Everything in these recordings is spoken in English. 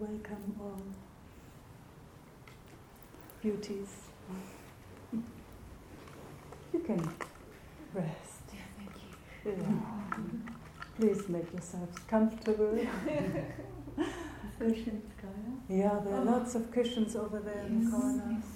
welcome all beauties. You can rest. Yeah, thank you. Yeah. Please make yourselves comfortable. Cushions, Kaya? Yeah, there are lots of cushions over there in the corner. Yes.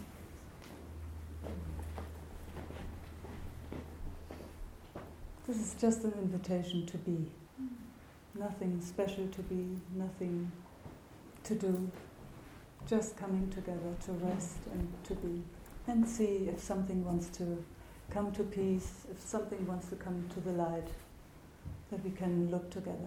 This is just an invitation to be. Nothing special to be, nothing to do. Just coming together to rest and to be. And see if something wants to come to peace, if something wants to come to the light, that we can look together.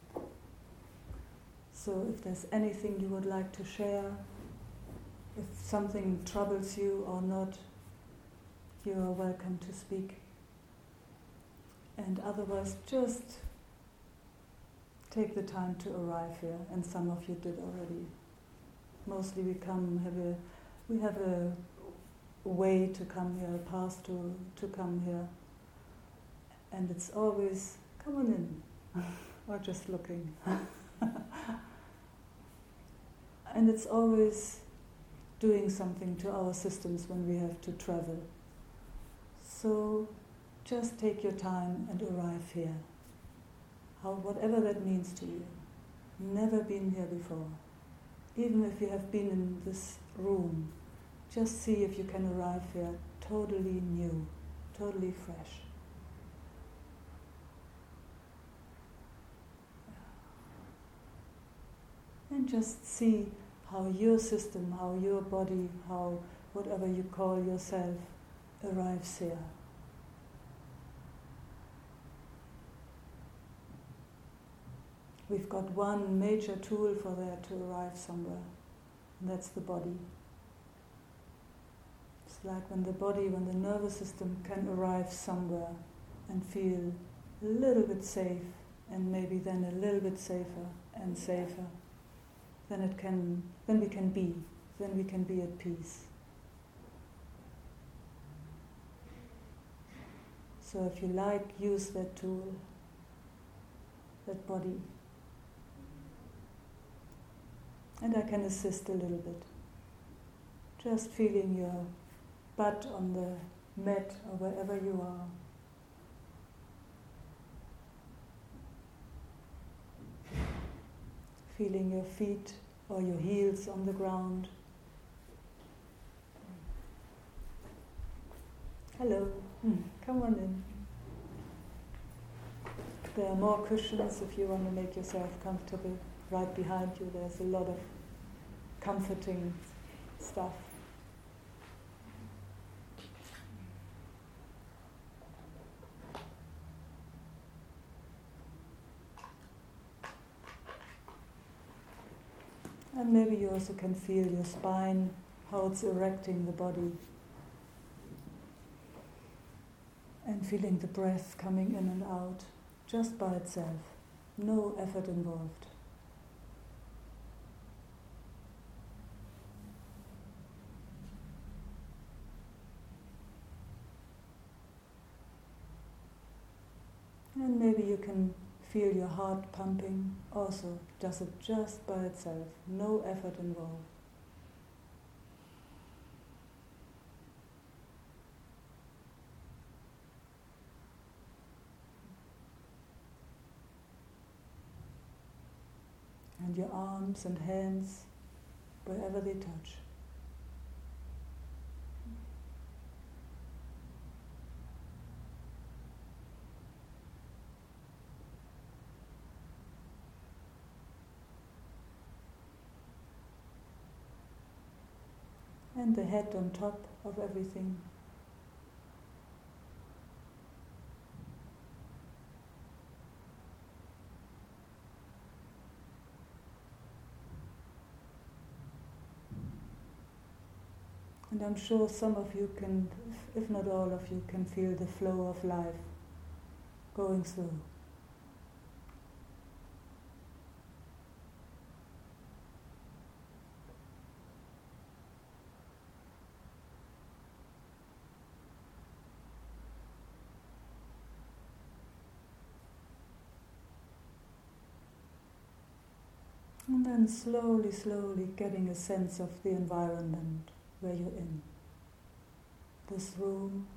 So if there's anything you would like to share, if something troubles you or not, you are welcome to speak. And otherwise, just take the time to arrive here, and some of you did already. Mostly we have a way to come here, a path to come here. And it's always, come on in, or just looking. And it's always doing something to our systems when we have to travel. So just take your time and arrive here. Whatever that means to you. Never been here before. Even if you have been in this room, just see if you can arrive here totally new, totally fresh. And just see how your system, how your body, how whatever you call yourself, arrives here. We've got one major tool for that to arrive somewhere, and that's the body. It's like when the nervous system can arrive somewhere and feel a little bit safe, and maybe then a little bit safer and safer, then we can be at peace. So if you like, use that tool, that body. And I can assist a little bit. Just feeling your butt on the mat or wherever you are. Feeling your feet or your heels on the ground. Hello, come on in. There are more cushions if you want to make yourself comfortable. Right behind you there's a lot of comforting stuff. And maybe you also can feel your spine, how it's erecting the body. And feeling the breath coming in and out, just by itself. No effort involved. And maybe you can feel your heart pumping also, does it just by itself, no effort involved. And your arms and hands, wherever they touch. And the head on top of everything. And I'm sure some of you can, if not all of you, can feel the flow of life going through. And And then slowly, slowly getting a sense of the environment where you're in. This room.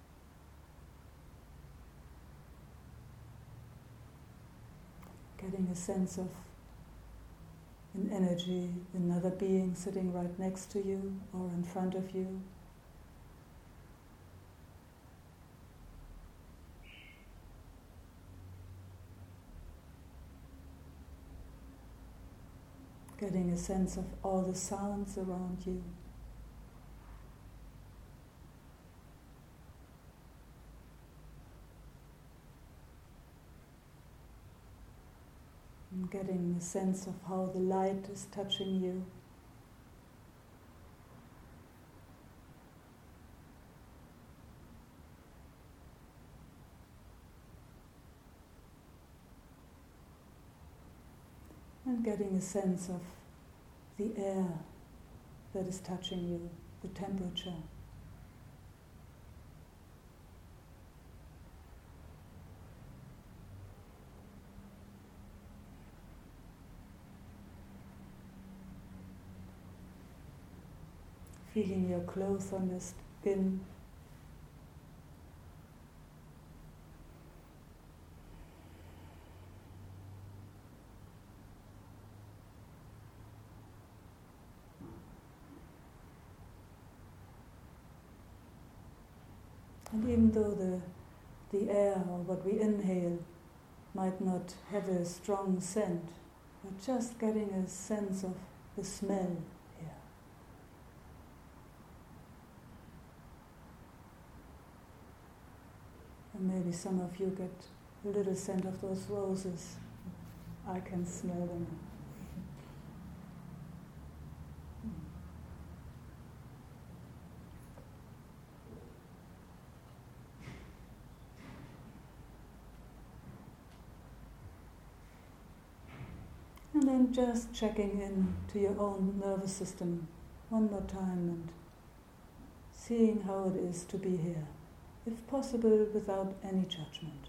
Getting a sense of an energy, another being sitting right next to you or in front of you. Getting a sense of all the sounds around you. And getting a sense of how the light is touching you. And getting a sense of the air that is touching you, the temperature. Feeling your clothes on the skin. And even though the air or what we inhale might not have a strong scent, but just getting a sense of the smell here. And maybe some of you get a little scent of those roses. I can smell them. And then just checking in to your own nervous system one more time and seeing how it is to be here, if possible without any judgment.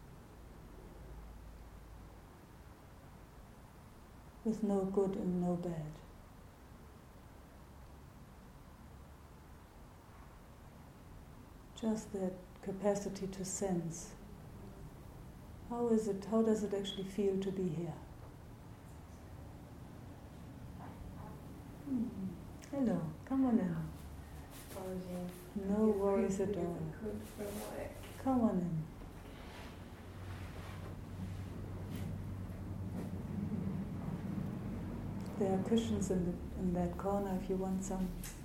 With no good and no bad. Just that capacity to sense. How does it actually feel to be here? Hello, come on in. Apologies. No worries at all. Come on in. There are cushions in that corner if you want some.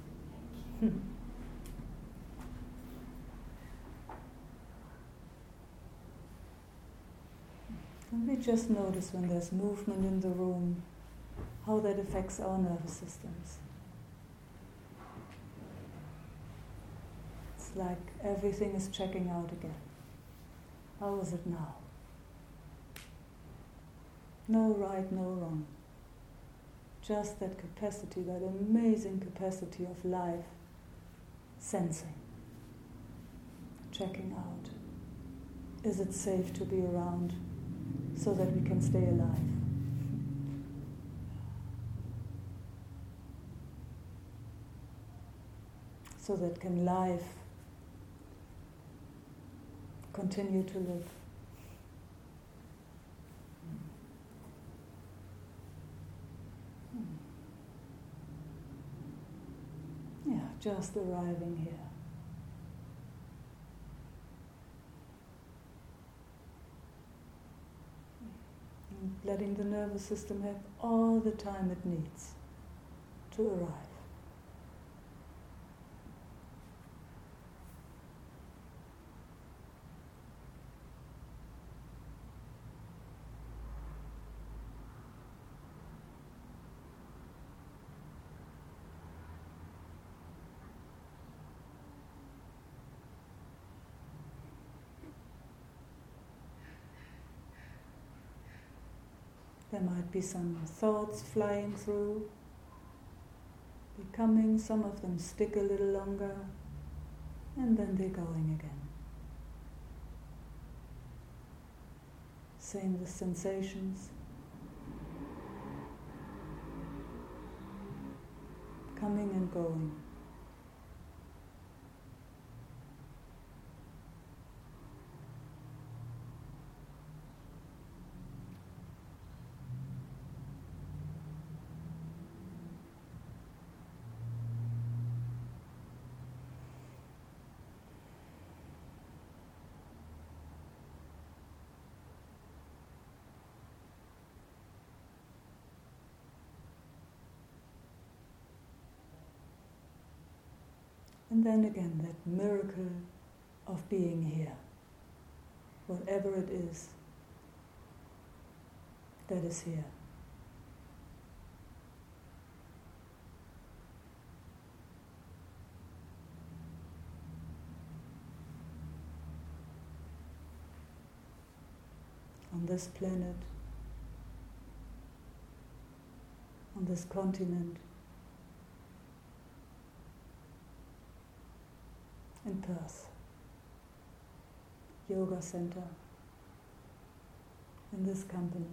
And we just notice when there's movement in the room, how that affects our nervous systems. It's like everything is checking out again. How is it now? No right, no wrong. Just that capacity, that amazing capacity of life, sensing, checking out. Is it safe to be around so that we can stay alive? So that can life continue to live. Yeah, just arriving here. And letting the nervous system have all the time it needs to arrive. There might be some thoughts flying through, becoming, some of them stick a little longer, and then they're going again. Same with sensations. coming and going. And then again, that miracle of being here, whatever it is that is here. On this planet, on this continent, in Perth, yoga center, in this company.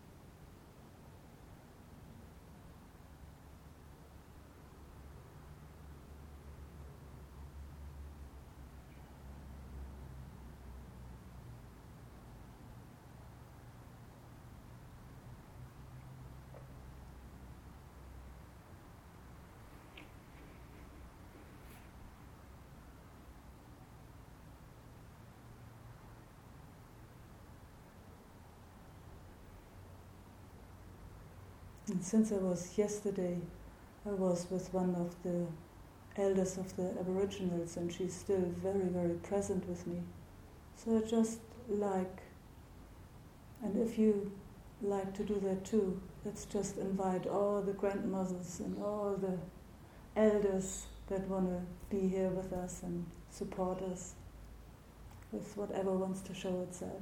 And since I was with one of the elders of the Aboriginals, and she's still very, very present with me. So I just like, and if you like to do that too, let's just invite all the grandmothers and all the elders that want to be here with us and support us with whatever wants to show itself.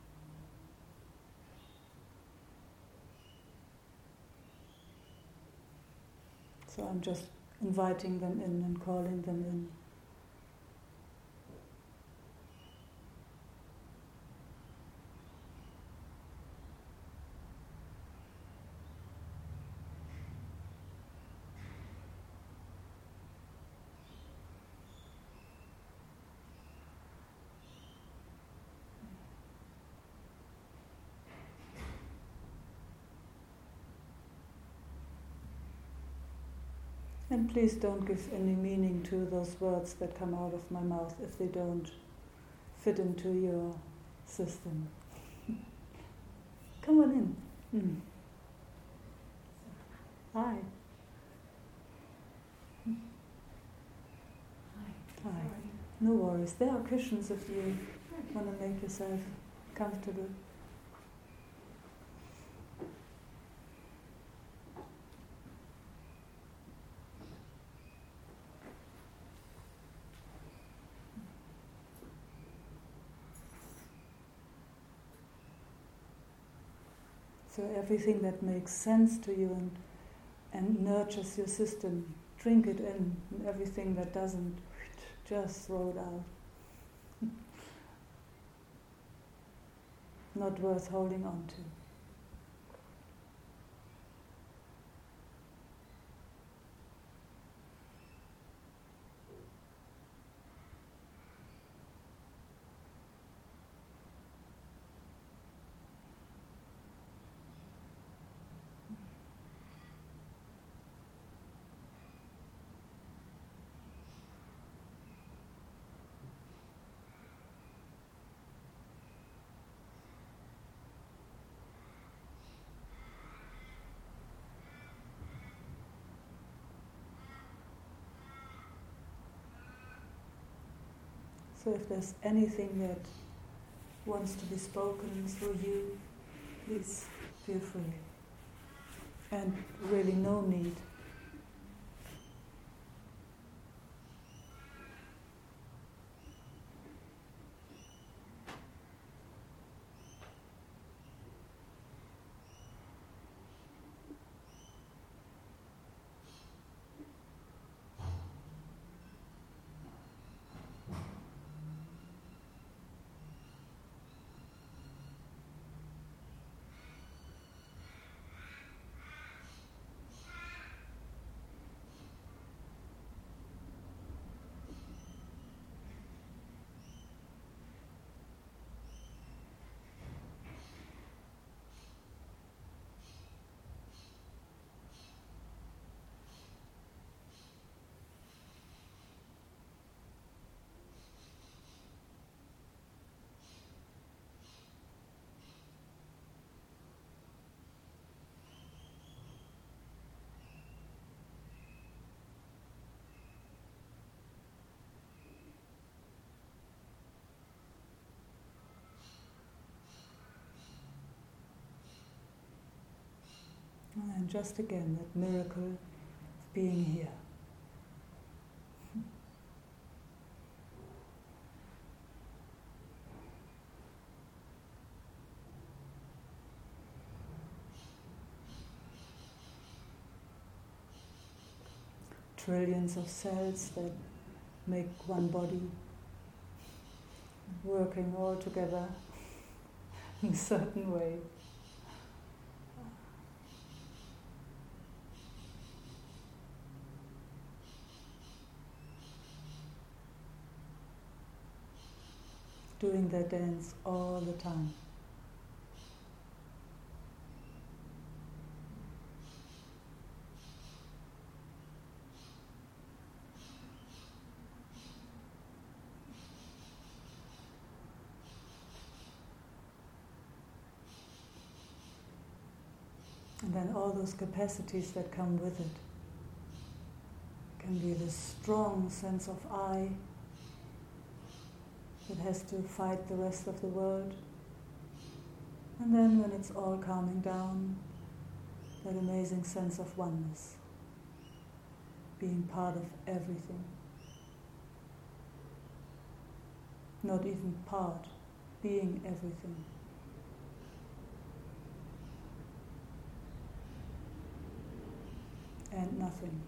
So I'm just inviting them in and calling them in. And please don't give any meaning to those words that come out of my mouth if they don't fit into your system. Come on in. Hi. Hi. No worries. There are cushions if you want to make yourself comfortable. So everything that makes sense to you and nurtures your system, drink it in, and everything that doesn't, just throw it out. Not worth holding on to. So if there's anything that wants to be spoken through you, please feel free. And really no need. just again that miracle of being here. Trillions of cells that make one body, working all together in a certain way. Doing their dance all the time. And then all those capacities that come with it can be this strong sense of I that has to fight the rest of the world. And then when it's all calming down, that amazing sense of oneness, being part of everything. Not even part, being everything. And nothing.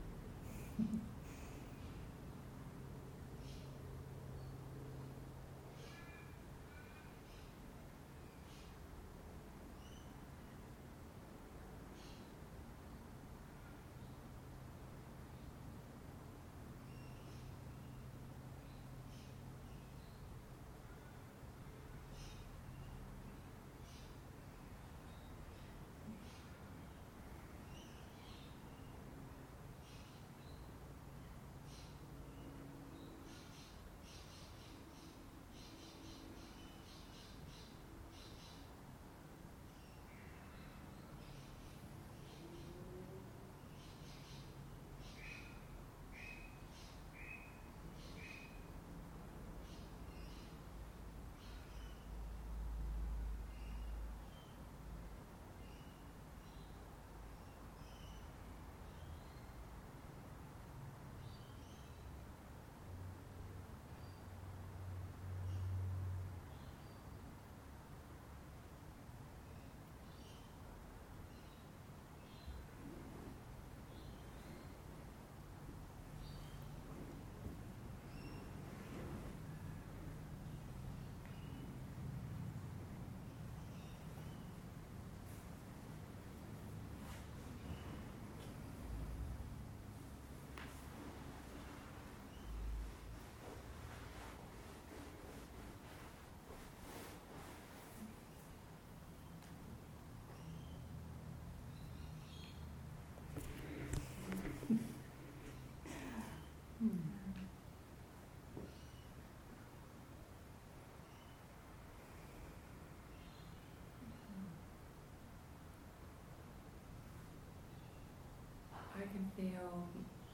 I can feel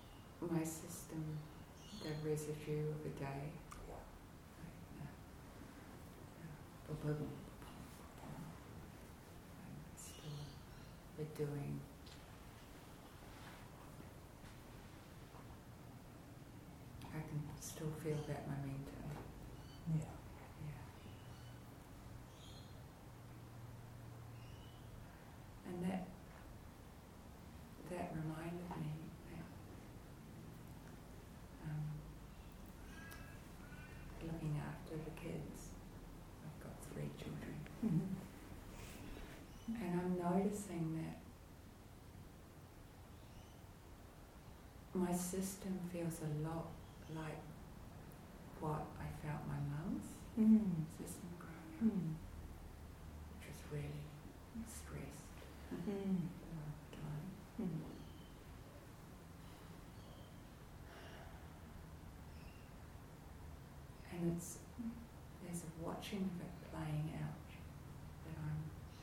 my system, the residue of a day. Still, we're doing. I can still feel that momentum. Yeah. And that reminded me that looking after the kids, I've got 3 children, and I'm noticing that my system feels a lot like what I felt my mum's system growing up, which was really stressed all the time. And there's a watching of it playing out, that I'm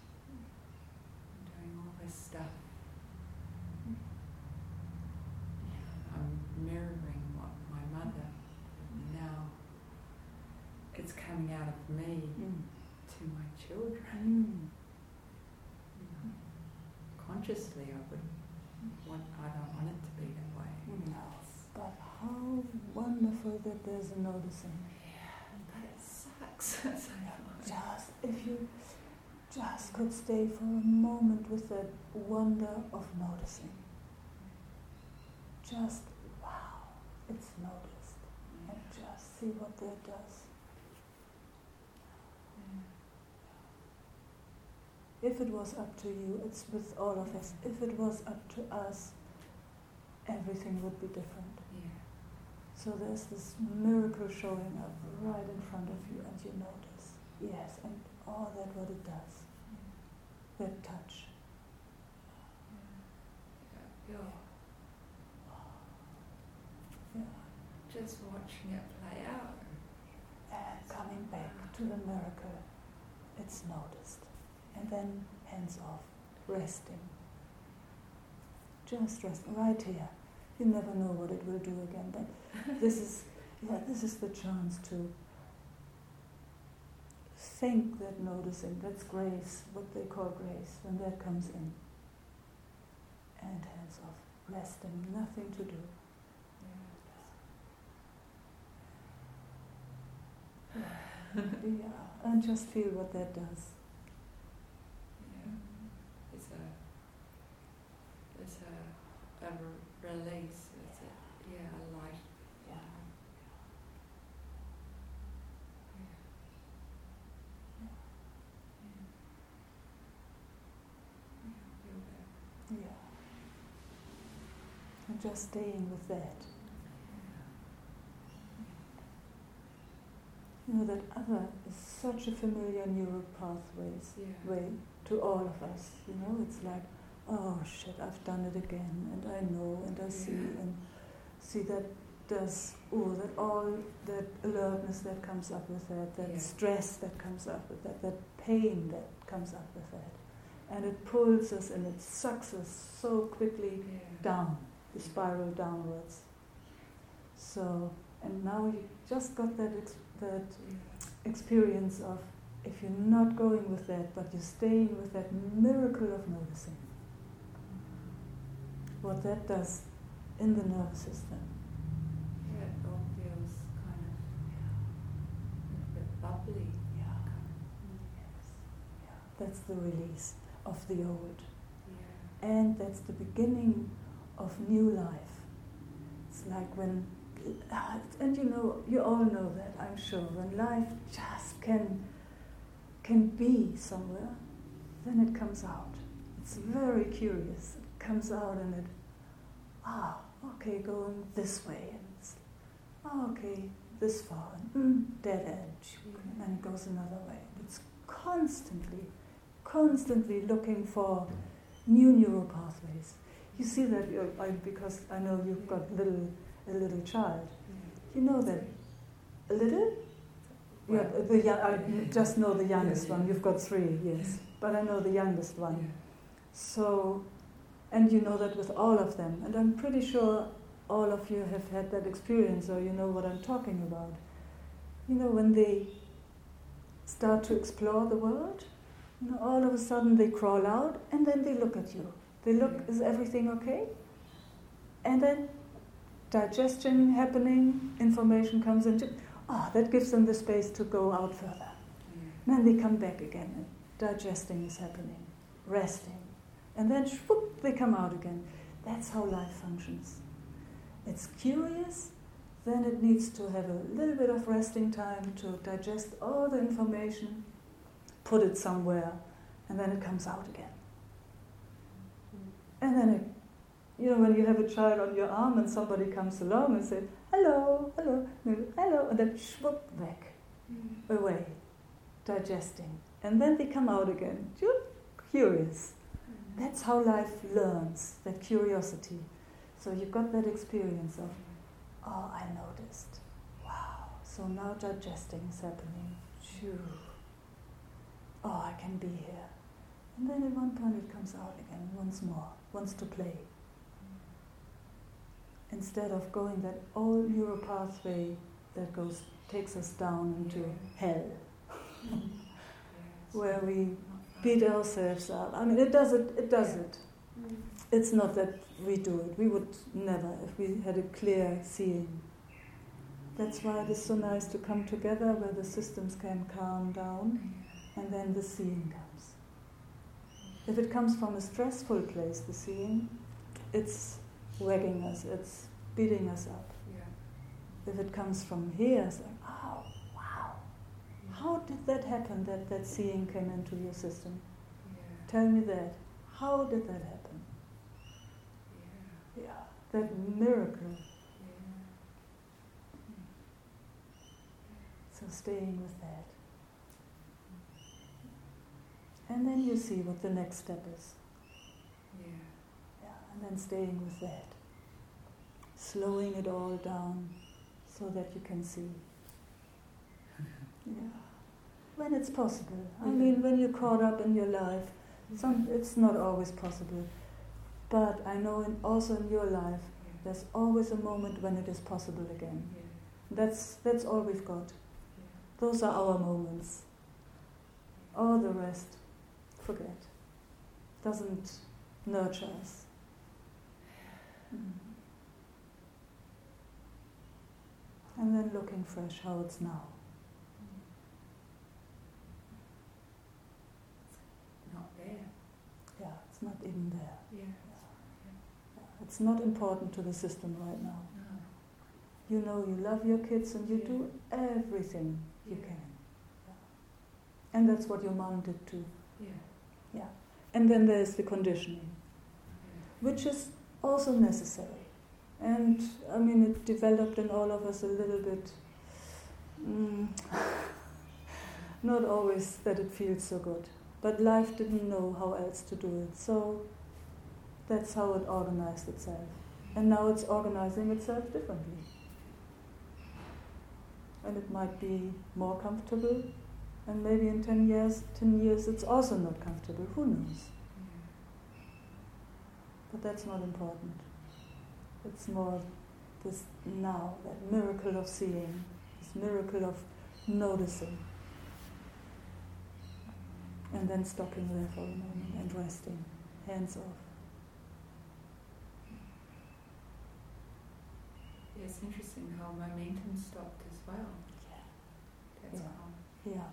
doing all this stuff. I'm mirroring what my mother, now it's coming out of me to my children. consciously I don't want it to be that way. No, but how wonderful that there's a noticing. Yeah, but it sucks. Just if you just could stay for a moment with that wonder of noticing. Just, wow, it's noticed. And just see what that does. If it was up to you, it's with all of us. If it was up to us, everything would be different. Yeah. So there's this miracle showing up right in front of you, and you notice. Yes, and all that what it does. That touch. Yeah. Yeah. Just watching it play out. And coming back to the miracle, it's noticed. And then hands off, resting. Just resting right here. You never know what it will do again, but this is the chance to think that noticing, that's grace, what they call grace, when that comes in. And hands off, resting, nothing to do. Yeah, and just feel what that does. It's a release. It's a light. Yeah. Yeah. And just staying with that. You know, that other is such a familiar neural way to all of us. You know, it's like, oh shit, I've done it again, and I know, and I see that does, that all that alertness that comes up with that stress that comes up with that pain that comes up with that. And it pulls us and it sucks us so quickly down, the spiral downwards. So, and now you just got that experience of, if you're not going with that, but you're staying with that miracle of noticing, what that does in the nervous system. Yeah, it all feels kind of a bit bubbly. Yeah. Yes. Yeah. That's the release of the old. Yeah. And that's the beginning of new life. It's like when, and you know, you all know that, I'm sure, when life just can be somewhere, then it comes out. It's very curious. It comes out and it, okay, going this way, and it's, okay, this far, and dead edge, and then it goes another way. It's constantly looking for new neural pathways. You see that, because I know you've got a little child. You know that a little? Yeah, I just know the youngest one. You've got 3, yes. But I know the youngest one. Yeah. So, and you know that with all of them. And I'm pretty sure all of you have had that experience, or you know what I'm talking about. You know, when they start to explore the world, you know, all of a sudden they crawl out and then they look at you. They look, is everything okay? And then digestion happening, information comes into, that gives them the space to go out further. And then they come back again, and digesting is happening, resting. And then whoop, they come out again. That's how life functions. It's curious, then it needs to have a little bit of resting time to digest all the information, put it somewhere, and then it comes out again. And then it, you know, when you have a child on your arm and somebody comes along and says, hello, hello, hello, and then swoop back, away, digesting. And then they come out again, curious. That's how life learns, that curiosity. So you've got that experience of, I noticed. Wow, so now digesting is happening. Phew. I can be here. And then at one point it comes out again, once more, wants to play. Instead of going that old neural pathway that takes us down into hell, where we beat ourselves up. I mean, it does it. It's not that we do it. We would never if we had a clear seeing. That's why it is so nice to come together where the systems can calm down and then the seeing comes. If it comes from a stressful place, the seeing, it's wagging us, it's beating us up. If it comes from here, it's like, oh, wow, how did that happen, that seeing came into your system? Tell me that. How did that happen? Yeah, that miracle. So staying with that. And then you see what the next step is. Yeah, and then staying with that. Slowing it all down so that you can see. Yeah. When it's possible. I mean, when you're caught up in your life, it's not always possible. But I know also in your life, there's always a moment when it is possible again. That's all we've got. Those are our moments. All the rest, forget. Doesn't nurture us. And then looking fresh, how it's now. Not there. Yeah, it's not even there. Yeah. It's not important to the system right now. No. You know you love your kids and you do everything you can. Yeah. And that's what your mom did too. Yeah. Yeah. And then there's the conditioning, which is also necessary. And I mean, it developed in all of us a little bit, not always that it feels so good. But life didn't know how else to do it. So that's how it organized itself. And now it's organizing itself differently. And it might be more comfortable. And maybe in 10 years it's also not comfortable. Who knows? But that's not important. It's more this now, that miracle of seeing, this miracle of noticing. And then stopping there for a moment and resting, hands off. Yeah, it's interesting how momentum stopped as well. That's calm. Yeah.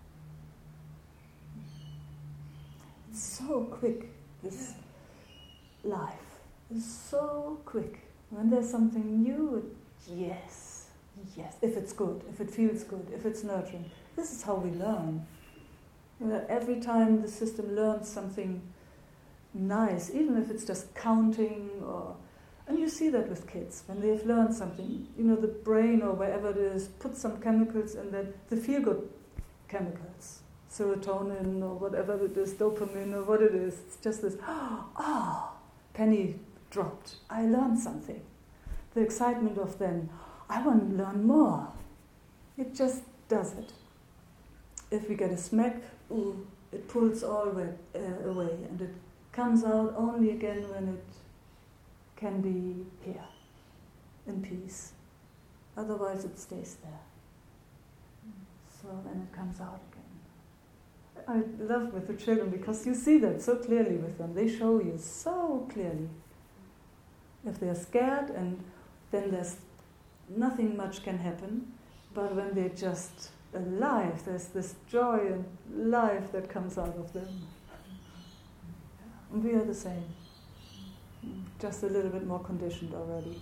It's so quick, this life. It's so quick. When there's something new, yes. If it's good, if it feels good, if it's nurturing. This is how we learn. Every time the system learns something nice, even if it's just counting and you see that with kids, when they've learned something, the brain or wherever it is, put some chemicals in that, the feel-good chemicals, serotonin or whatever it is, dopamine or what it is. It's just this, penny dropped. I learned something. The excitement of then, I want to learn more. It just does it. If we get a smack, it pulls all away, and it comes out only again when it can be here, in peace. Otherwise it stays there. So then it comes out again. I love with the children because you see that so clearly with them. They show you so clearly. If they're scared, and then there's nothing much can happen, but when they're just alive, there's this joy and life that comes out of them. And we are the same. Just a little bit more conditioned already.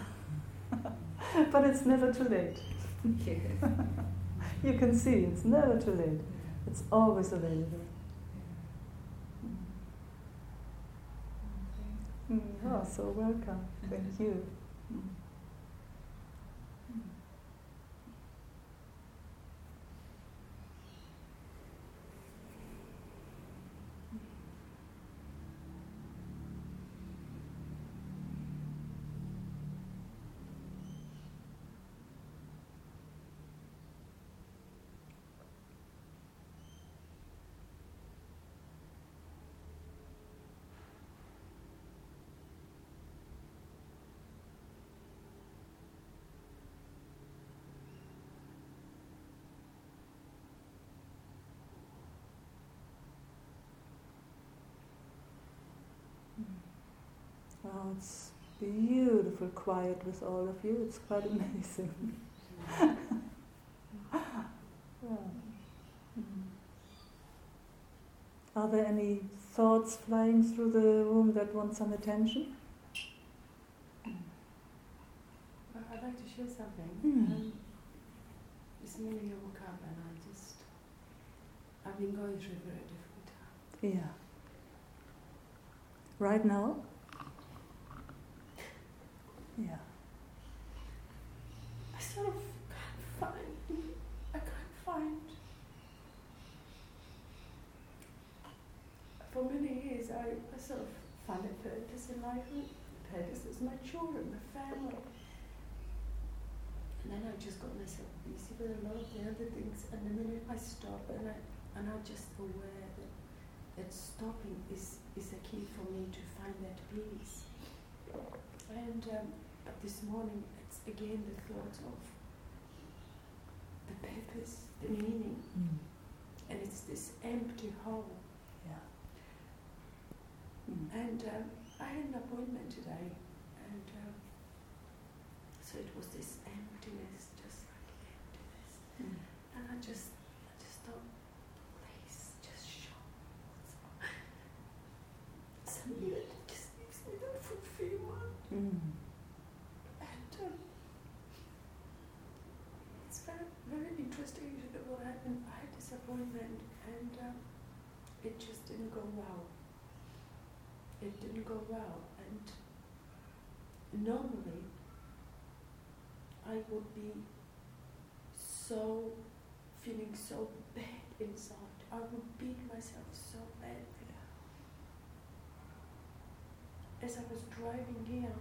But it's never too late. You can see, it's never too late. It's always available. Oh, so welcome. Thank you. Now it's beautiful quiet with all of you. It's quite amazing. Yeah. Are there any thoughts flying through the room that want some attention? I'd like to share something. This morning I woke up and I've been going through a very difficult time. Yeah. Right now? Yeah. I sort of can't find. For many years I sort of found a purpose in life. Purpose is my children, my family. And then I just got myself busy with a lot of the other things. And the minute I stop and I'm just aware that stopping is a key for me to find that peace. And but this morning it's again the thought of the purpose, the meaning, and it's this empty hole. Yeah. And I had an appointment today, and so it was this emptiness, just like emptiness. And I just thought, please, just show me something that just gives me that fulfillment. And it's very, very interesting to know what happened. I had this appointment, and it just didn't go well. It didn't go well, and normally I would be feeling so bad inside. I would beat myself so badly. As I was driving here,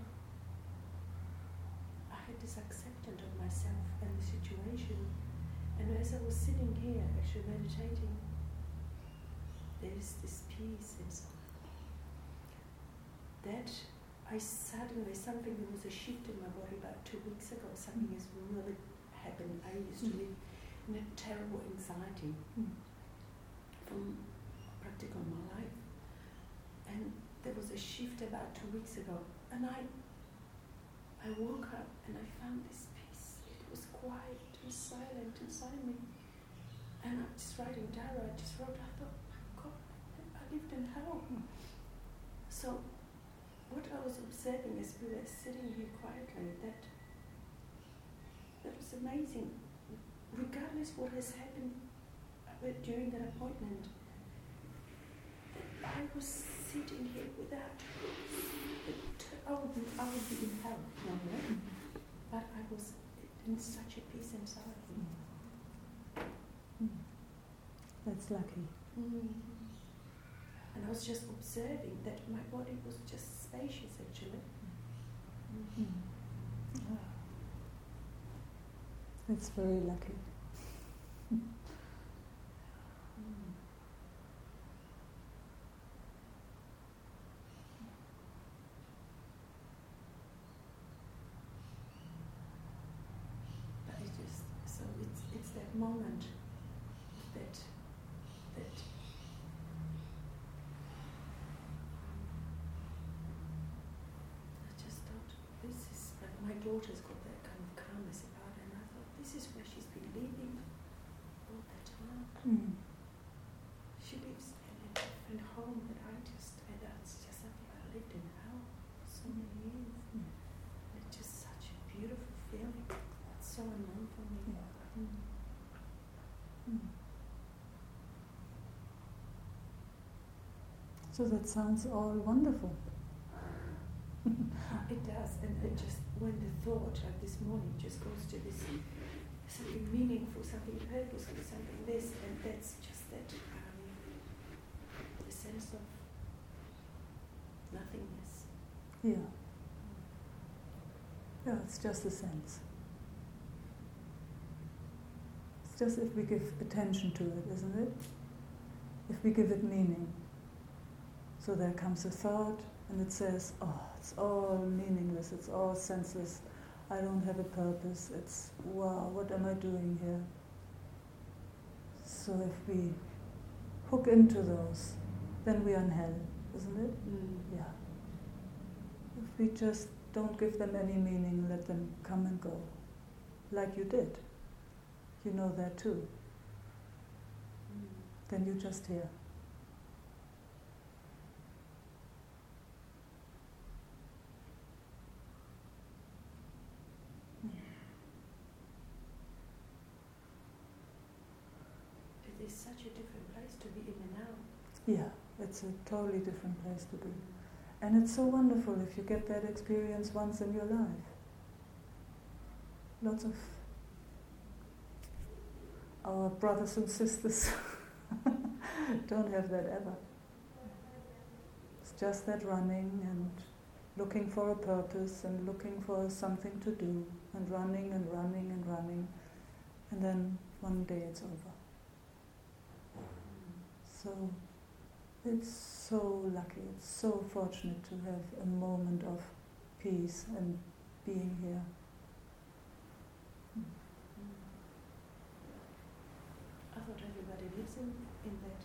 I had this acceptance of myself and the situation, and as I was sitting here actually meditating, there is this peace inside. That I suddenly, there was a shift in my body about 2 weeks ago. Something has really happened. I used to live in a terrible anxiety from practically my life. And there was a shift about 2 weeks ago. And I woke up and I found this peace. It was quiet and silent inside me. And I'm just writing down, I thought, my God, I lived in hell. So what I was observing as we were sitting here quietly, that was amazing. Regardless what has happened during that appointment, I was sitting here without. I would be in hell, but I was in such a peace inside me. That's lucky. And I was just observing that my body was just spacious, actually. It's very lucky. But it's that moment that my daughter's got that kind of calmness about her, and I thought, this is where she's been living all the time. She lives in a different home that that's just something I lived in hell for so many years. It's just such a beautiful feeling. It's so unknown for me. So that sounds all wonderful. It does, and it just, when the thought of this morning just goes to this something meaningful, something purposeful, something this, and that's just that the sense of nothingness. Yeah. Yeah, it's just a sense. It's just if we give attention to it, isn't it? If we give it meaning. So there comes a thought, and it says, oh, it's all meaningless, it's all senseless, I don't have a purpose, it's, wow, what am I doing here? So if we hook into those, then we are in hell, isn't it? Yeah. If we just don't give them any meaning, let them come and go, like you did. You know that too. Then you just hear. It is such a different place to be in and out. Yeah, it's a totally different place to be. And it's so wonderful if you get that experience once in your life. Lots of our brothers and sisters don't have that ever. It's just that running and looking for a purpose and looking for something to do and running and running and running, and then one day it's over. So it's so lucky, it's so fortunate to have a moment of peace and being here. I thought everybody lives in that.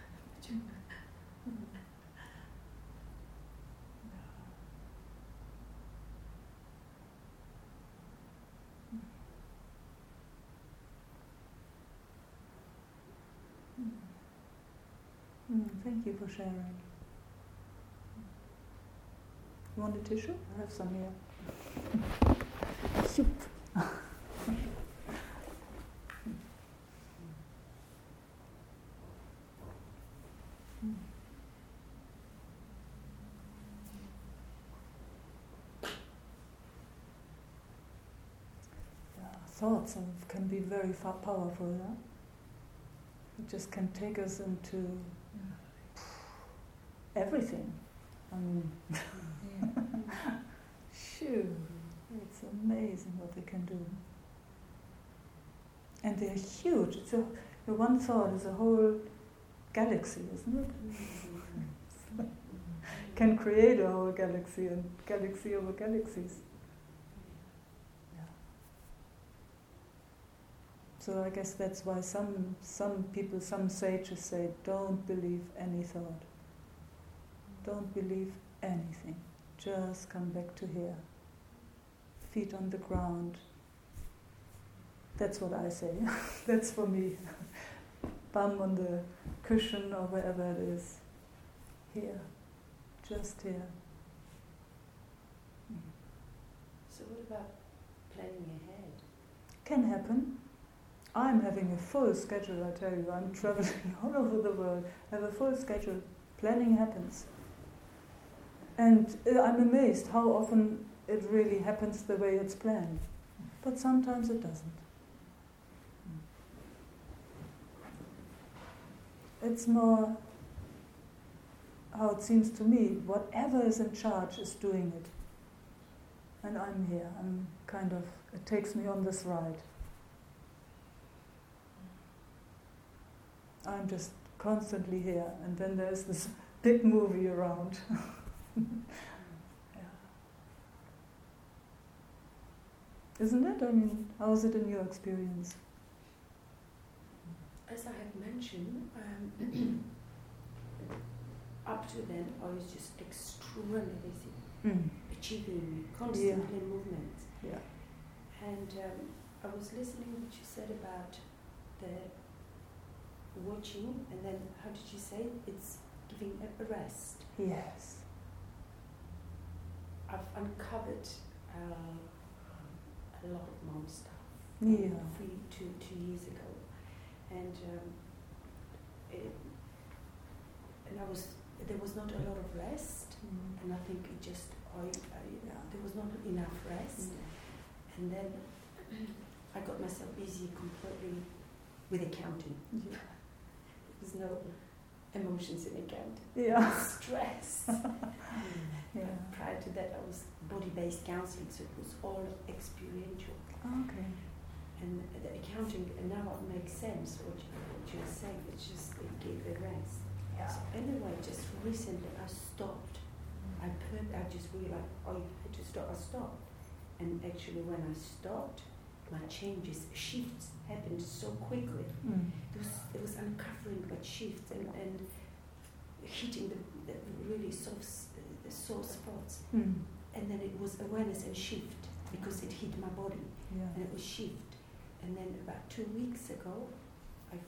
Thank you for sharing. You want a tissue? I have some here. Soup. Thoughts can be very powerful. Yeah? It just can take us into everything. I mean, shoo, it's amazing what they can do. And they're huge. The one thought is a whole galaxy, isn't it? Can create a whole galaxy and galaxy over galaxies. So I guess that's why some people, some sages say, don't believe any thought. Don't believe anything. Just come back to here. Feet on the ground. That's what I say. That's for me. Bum on the cushion or wherever it is. Here. Just here. So what about planning ahead? Can happen. I'm having a full schedule, I tell you. I'm traveling all over the world. I have a full schedule. Planning happens. And I'm amazed how often it really happens the way it's planned. But sometimes it doesn't. It's more how it seems to me. Whatever is in charge is doing it. And I'm here. I'm kind of, it takes me on this ride. I'm just constantly here, and then there's this big movie around. Yeah. Isn't it? I mean, how is it in your experience? As I have mentioned, up to then I was just extremely busy, achieving, constantly movement. Yeah. And I was listening what you said about the watching, and then how did you say it's giving a rest? Yes. I've uncovered a lot of mom stuff. Yeah. Two years ago, and there was not a lot of rest, and I think it just there was not enough rest, and then I got myself busy completely with accounting. Yeah. There's no emotions in accounting. Yeah. Stress. Yeah. Prior to that, I was body-based counseling, so it was all experiential. Okay. And the accounting, and now it makes sense what you're saying. It's just it gave a rest. Yeah. So anyway, just recently I stopped. I just realized, I had to stop. I stopped, and actually when I stopped, my shifts happened so quickly. There was uncovering that shifts and hitting the really soft, the sore spots. and then it was awareness and shift, because it hit my body, Yeah. and it was shift. And then about 2 weeks ago, I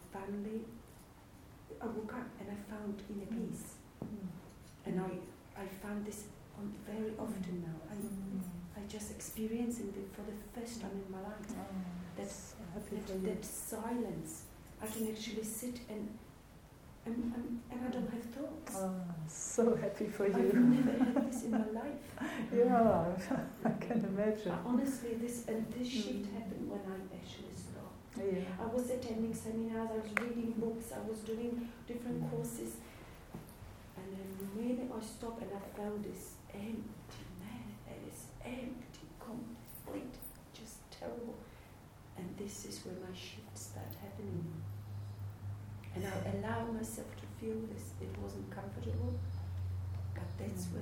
woke up and I found inner peace. And I found this very often now. I just experiencing it for the first time in my life. That's happy for you. That silence. I can actually sit and I don't have thoughts. So happy for I've you. never had this in my life. Yeah, I can imagine. Honestly, this shift happened when I actually stopped. Yeah. I was attending seminars, I was reading books, I was doing different courses, and then really I stopped and I felt this empty, complete, just terrible. And this is where my shift started happening. And I allowed myself to feel this. It wasn't comfortable, but that's where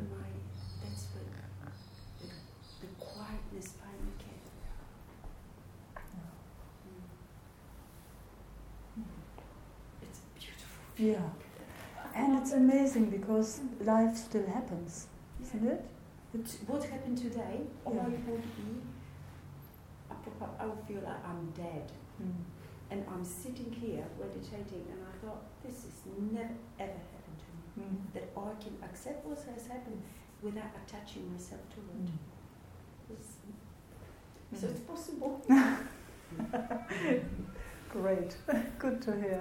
the quietness finally came. It's beautiful. Yeah. And it's amazing because life still happens, isn't it? What happened today, Yeah. I would be, I would feel like I'm dead. And I'm sitting here meditating, and I thought, this has never ever happened to me. That I can accept what has happened without attaching myself to it. So it's possible. Great. Good to hear.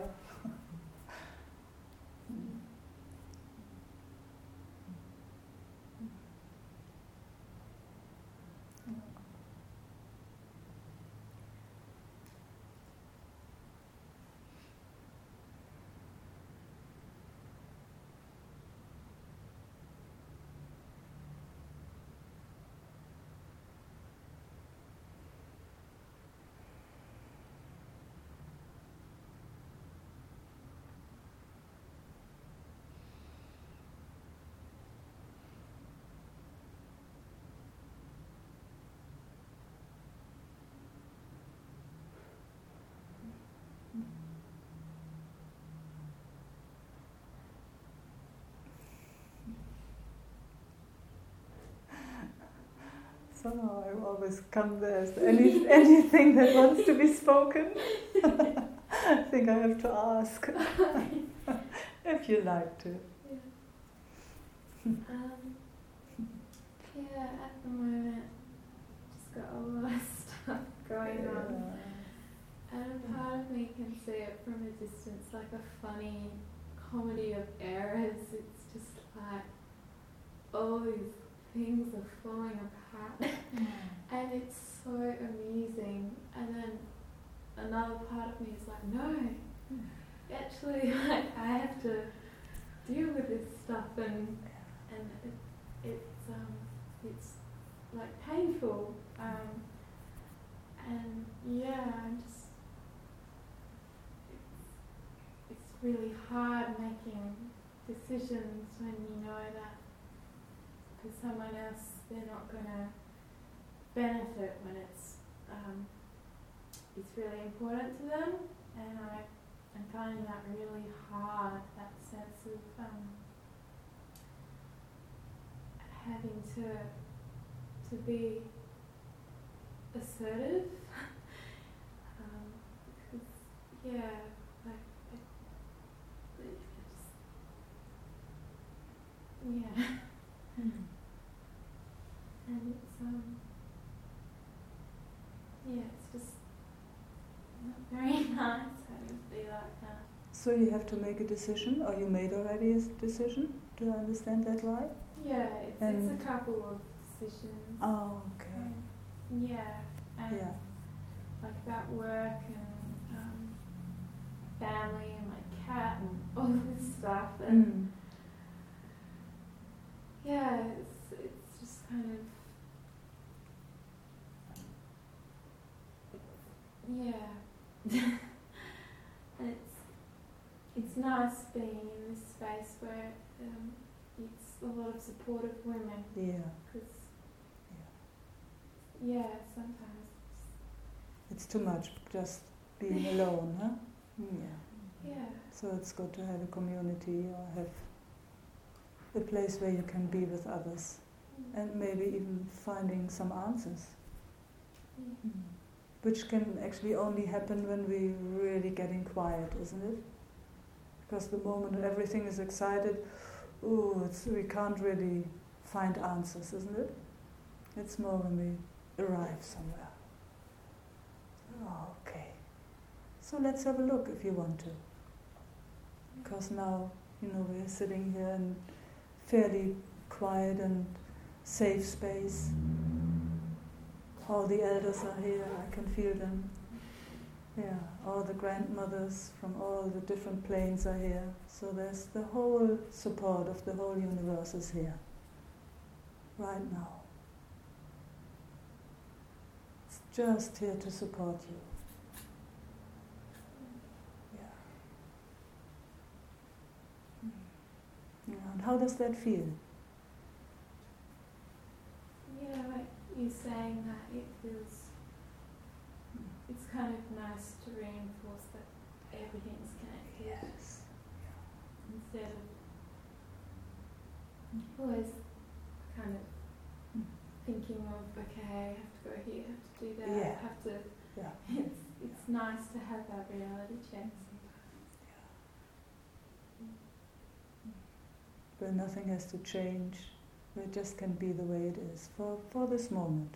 Somehow I always come there. Is there anything that wants to be spoken? I think I have to ask. If you like to. At the moment, just got a lot of stuff going on. And a part of me can see it from a distance, like a funny comedy of errors. It's just like all these things are falling apart. And it's so amusing. And then another part of me is like, no, actually, like I have to deal with this stuff, and it's like painful. And yeah, I'm just. It's really hard making decisions when you know that for someone else they're not going to benefit when it's really important to them, and I'm finding that really hard, that sense of having to be assertive, because and it's just not very nice having to be like that. So you have to make a decision, or you made already a decision? Do I understand that right? Yeah, it's a couple of decisions. Oh, okay. And like about work and family and my cat and all this stuff, and it's just kind of and it's nice being in this space where it's a lot of supportive women. Because sometimes it's too much just being alone, huh? So it's good to have a community or have a place where you can be with others. and maybe even finding some answers. Yeah. Which can actually only happen when we really getting quiet, isn't it? Because the moment everything is excited, we can't really find answers, isn't it? It's more when we arrive somewhere. Oh, okay. So let's have a look if you want to. Because now, we're sitting here in fairly quiet and safe space. All the elders are here, I can feel them. Yeah, all the grandmothers from all the different planes are here. So there's the whole support of the whole universe is here, right now. It's just here to support you. Yeah. And how does that feel? Yeah, like you saying that, it feels, it's kind of nice to reinforce that everything's connected. Yes. Instead of always kind of thinking of, okay, I have to go here, I have to do that, Yeah. I have to, Yeah. it's nice to have that reality check sometimes. Where nothing has to change, where it just can be the way it is for this moment.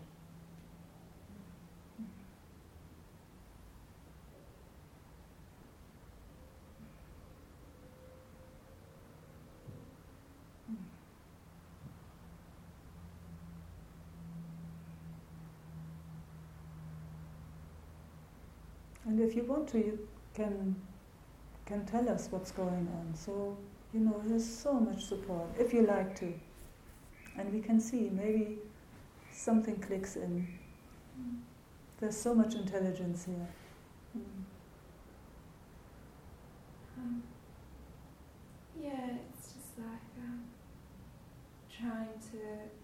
And if you want to, you can tell us what's going on. So, there's so much support, if you like to. And we can see, maybe something clicks in. There's so much intelligence here. Yeah, it's just like trying to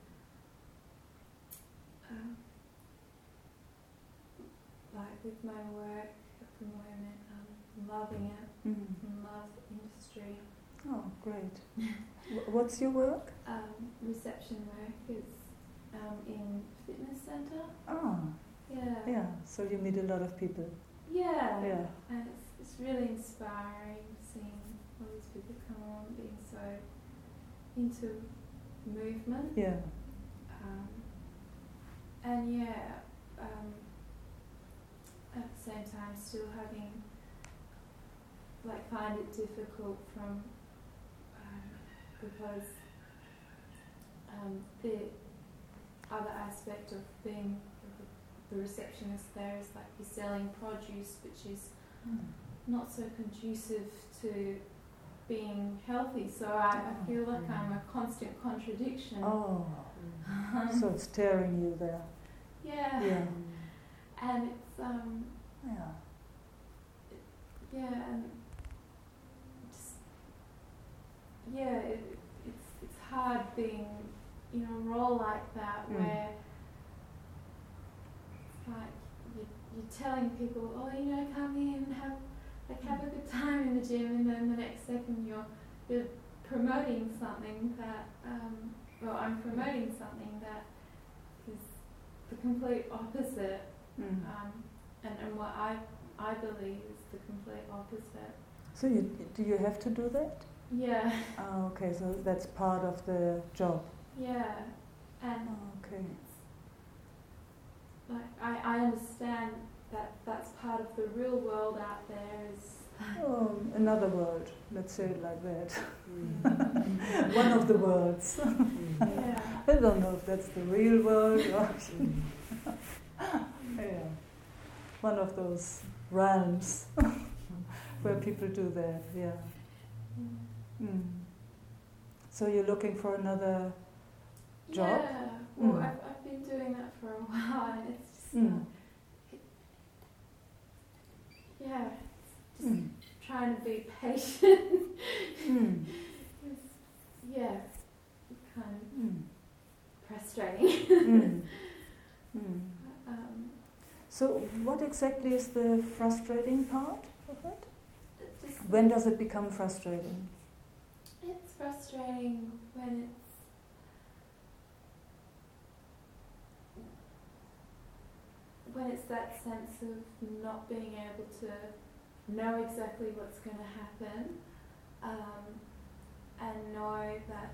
like with my work at the moment, I'm loving it. Love industry. Oh, great. What's your work? Reception work is in fitness centre. Ah, yeah. So you meet a lot of people. Yeah. Yeah. And it's really inspiring seeing all these people come on, being so into movement. Yeah. And at the same time still having, find it difficult from, because the other aspect of being the receptionist there is you're selling produce, which is not so conducive to being healthy. So I feel like I'm a constant contradiction. Oh, so it's tearing you there. Yeah. Yeah. And it's and just it's hard being in a role like that where it's like you're telling people, come in, have a good time in the gym, and then the next second you're promoting something that I'm promoting something that is the complete opposite, and what I believe is the complete opposite. So do you have to do that? Yeah. Oh, okay, so that's part of the job. Yeah, and okay. I understand that that's part of the real world out there is. Another world, let's say it like that. One of the worlds. Yeah. I don't know if that's the real world or one of those realms where people do that. Yeah. So you're looking for another job? Yeah. Well, I've been doing that for a while, and it's just just trying to be patient. Kind of frustrating. So what exactly is the frustrating part of it? When does it become frustrating? It's frustrating when when it's that sense of not being able to know exactly what's going to happen, and know that,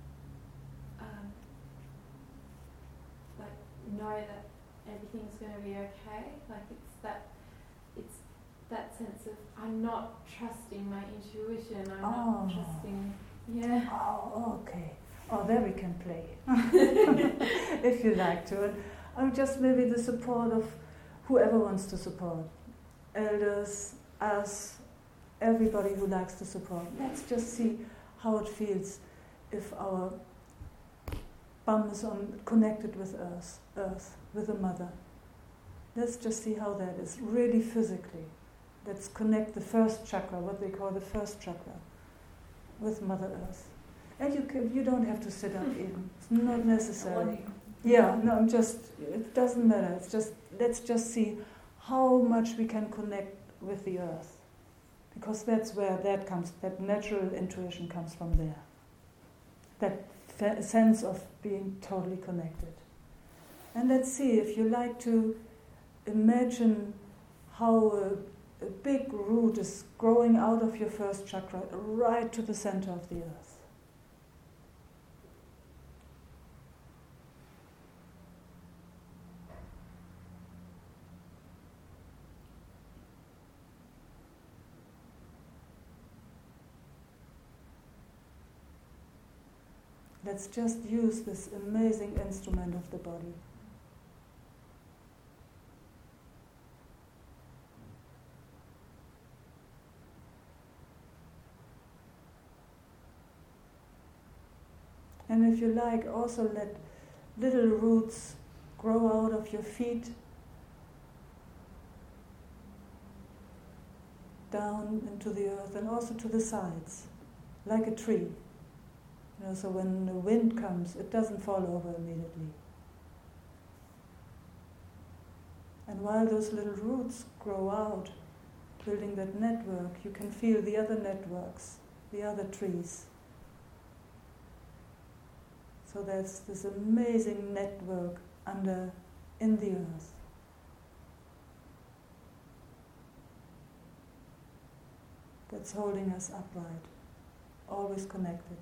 know that everything's going to be okay. Like it's that sense of I'm not trusting my intuition. I'm not trusting. Yeah. Oh, okay. Oh, there we can play, if you like to. And just maybe the support of whoever wants to support, elders, us, everybody who likes to support. Let's just see how it feels if our bum is connected with earth, with the mother. Let's just see how that is, really physically. Let's connect the first chakra, what they call the first chakra, with Mother Earth. And you don't have to sit up even. It's not necessary. Yeah, no, it doesn't matter. Let's just see how much we can connect with the earth. Because that's where that natural intuition comes from there. That sense of being totally connected. And let's see if you like to imagine how a big root is growing out of your first chakra right to the center of the earth. Let's just use this amazing instrument of the body. And if you like, also let little roots grow out of your feet, down into the earth, and also to the sides, like a tree. So when the wind comes, it doesn't fall over immediately. And while those little roots grow out, building that network, you can feel the other networks, the other trees. So there's this amazing network in the earth. That's holding us upright, always connected.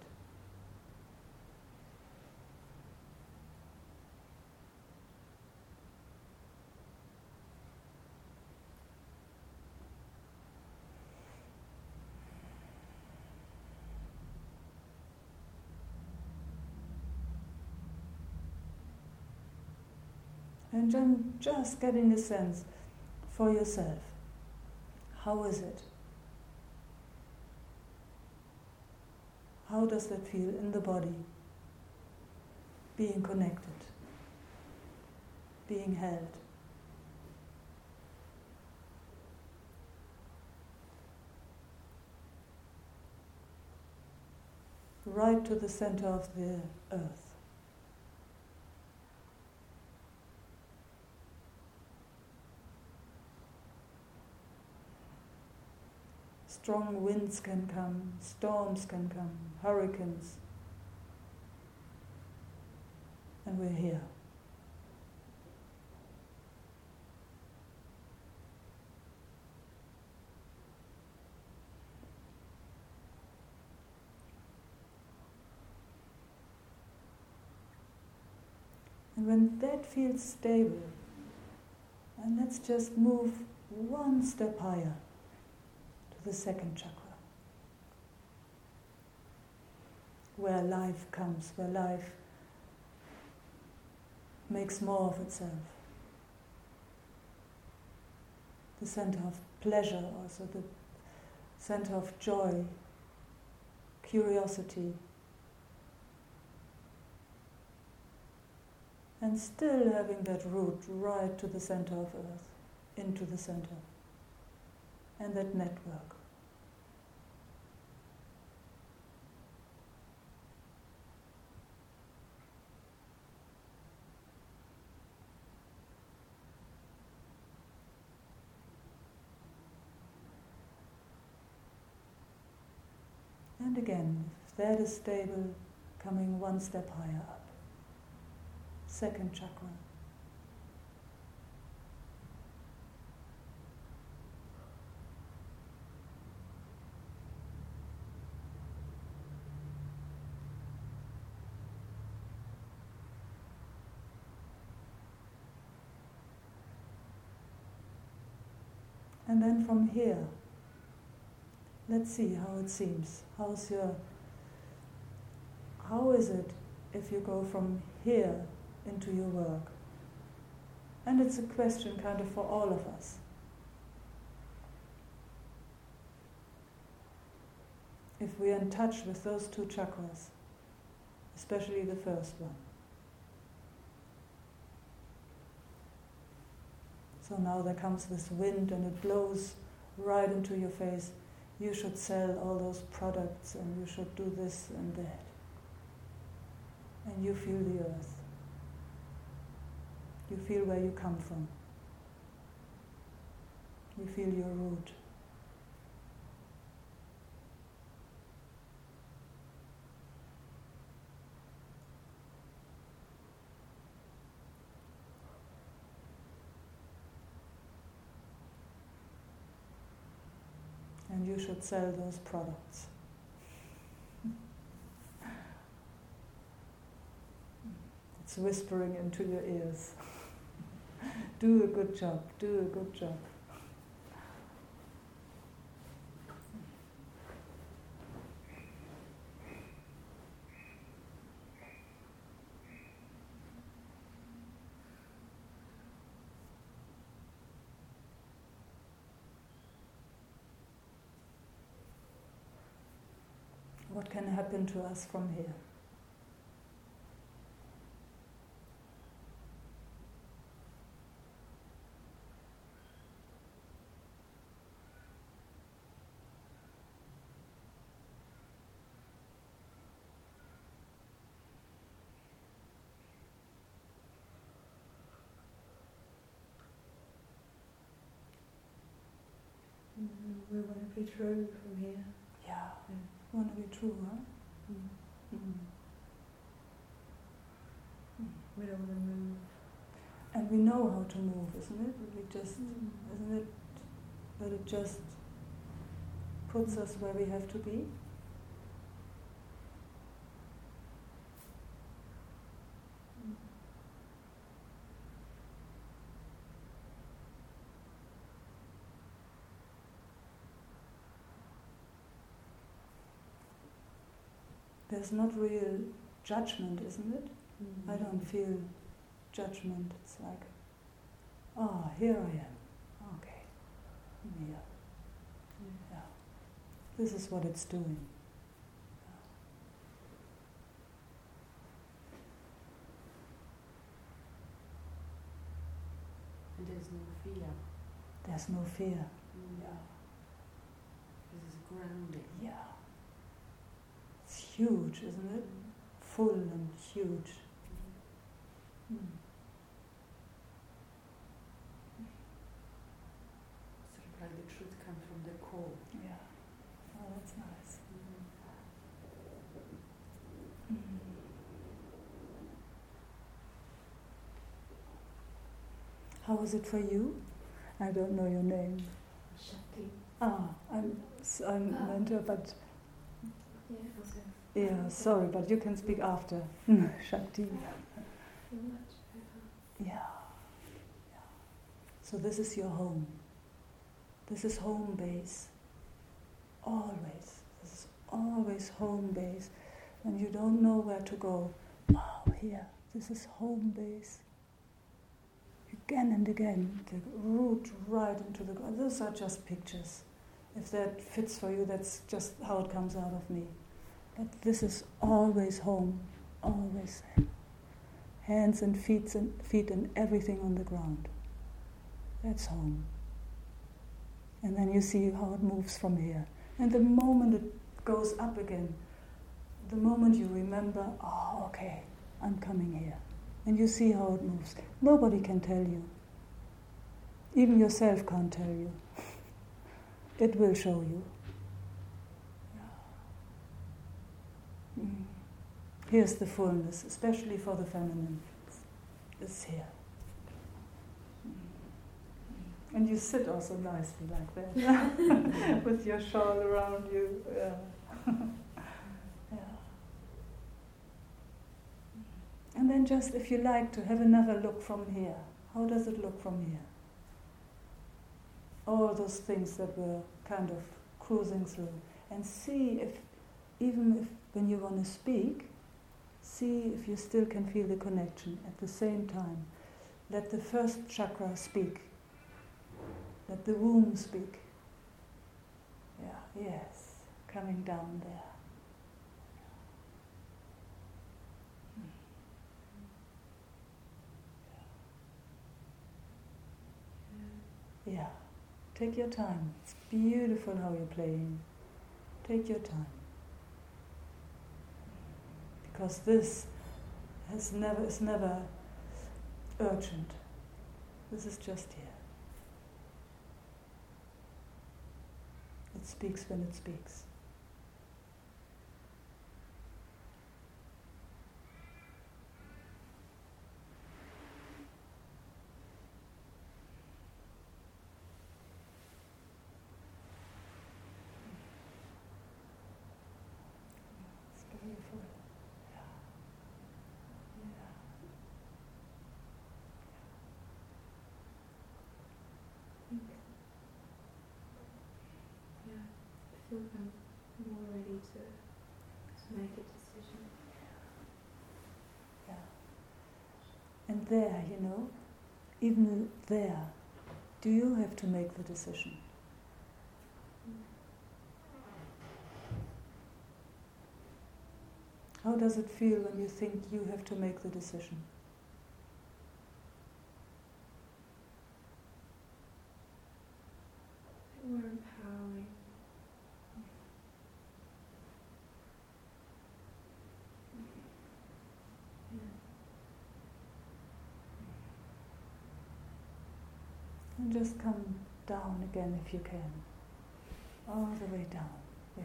And then just getting a sense for yourself. How is it? How does that feel in the body? Being connected, being held. Right to the center of the earth. Strong winds can come, storms can come, hurricanes. And we're here. And when that feels stable, and let's just move one step higher. The second chakra, where life comes, where life makes more of itself. The center of pleasure, also the center of joy, curiosity, and still having that root right to the center of earth, into the center. And that network. And again, if that is stable, coming one step higher up. Second chakra. And then from here, let's see how it seems. How is it if you go from here into your work? And it's a question kind of for all of us. If we are in touch with those two chakras, especially the first one. So now there comes this wind and it blows right into your face. You should sell all those products and you should do this and that. And you feel the earth. You feel where you come from. You feel your root. And you should sell those products. It's whispering into your ears. Do a good job, do a good job. What can happen to us from here? We want to be true from here. Yeah. Want to be true, huh? We don't want to move. And we know how to move, isn't it? We just, isn't it that it just puts us where we have to be? There's not real judgment, isn't it? I don't feel judgment. It's like, oh, here I am. Okay, I'm here. Yeah. This is what it's doing. And there's no fear. There's no fear. Yeah. This is grounding. Yeah. It's huge, isn't it? Full and huge. Sort of like the truth comes from the core. Yeah. Oh, that's nice. How was it for you? I don't know your name. Shakti. I'm Mentor, but Yeah. yeah, sorry, but you can speak after. Shakti. Feel much better. Yeah. So this is your home. This is home base. Always. This is always home base. When you don't know where to go, here. This is home base. Again and again, the root right into the ground. Those are just pictures. If that fits for you, that's just how it comes out of me. But this is always home, always. Hands and feet and everything on the ground. That's home. And then you see how it moves from here. And the moment it goes up again, the moment you remember, okay, I'm coming here. And you see how it moves. Nobody can tell you. Even yourself can't tell you. It will show you. Here's the fullness, especially for the feminine. It's here. And you sit also nicely like that, with your shawl around you. Yeah. And then just, if you like, to have another look from here. How does it look from here? all those things that we're kind of cruising through, and see if, even if when you want to speak, see if you still can feel the connection at the same time. Let the first chakra speak. Let the womb speak. Yeah, yes, coming down there. Yeah, take your time. It's beautiful how you're playing. Take your time. Because this is never urgent. This is just here. It speaks when it speaks. It's beautiful. I feel I'm more ready to make a decision. Yeah. And there, even there, do you have to make the decision? How does it feel when you think you have to make the decision? More empowering. And just come down again if you can. All the way down. Yeah.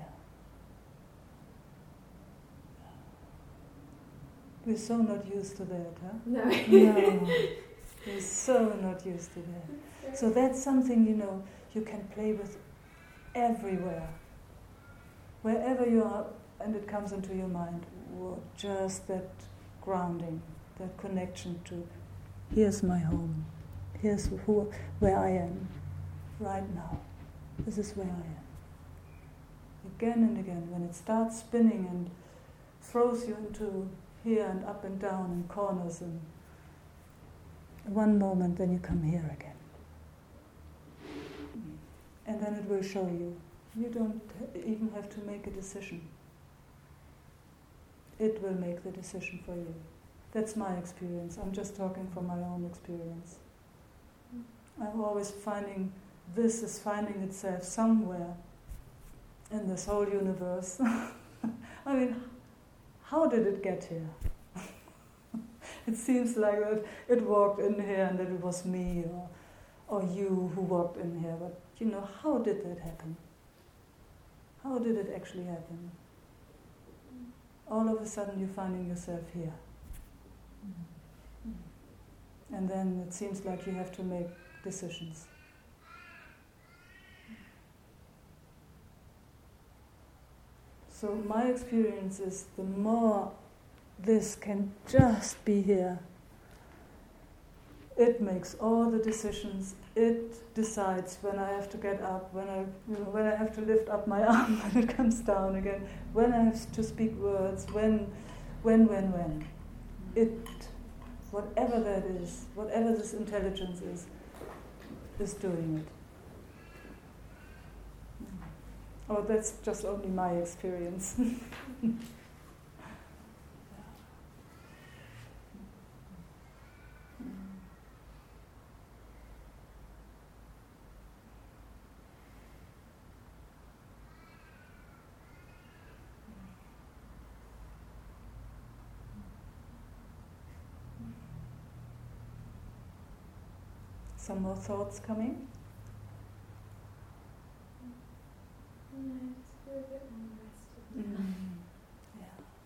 We're so not used to that, huh? No. No. We're so not used to that. So that's something, you can play with everywhere. Wherever you are, and it comes into your mind, just that grounding, that connection to, here's my home. Here's where I am right now. This is where I am. Again and again, when it starts spinning and throws you into here and up and down and corners, and one moment, then you come here again. And then it will show you. You don't even have to make a decision. It will make the decision for you. That's my experience. I'm just talking from my own experience. I'm always finding this is finding itself somewhere in this whole universe. I mean, how did it get here? It seems like that it walked in here and that it was me or you who walked in here. But, how did that happen? How did it actually happen? All of a sudden you're finding yourself here. And then it seems like you have to make decisions. So my experience is the more this can just be here, it makes all the decisions. It decides when I have to get up, when I have to lift up my arm, when it comes down again, when I have to speak words, when. It, whatever that is, whatever this intelligence is doing it. Oh, that's just only my experience. Some more thoughts coming? No, just feel a bit more rested. Yeah.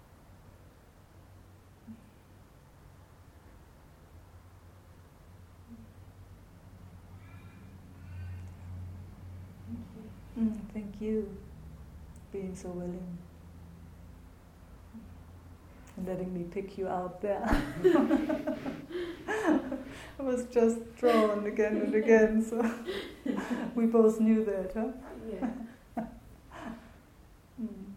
Thank you being so willing and letting me pick you out there. I was just drawn again and again, so We both knew that, huh? Yeah. Mm.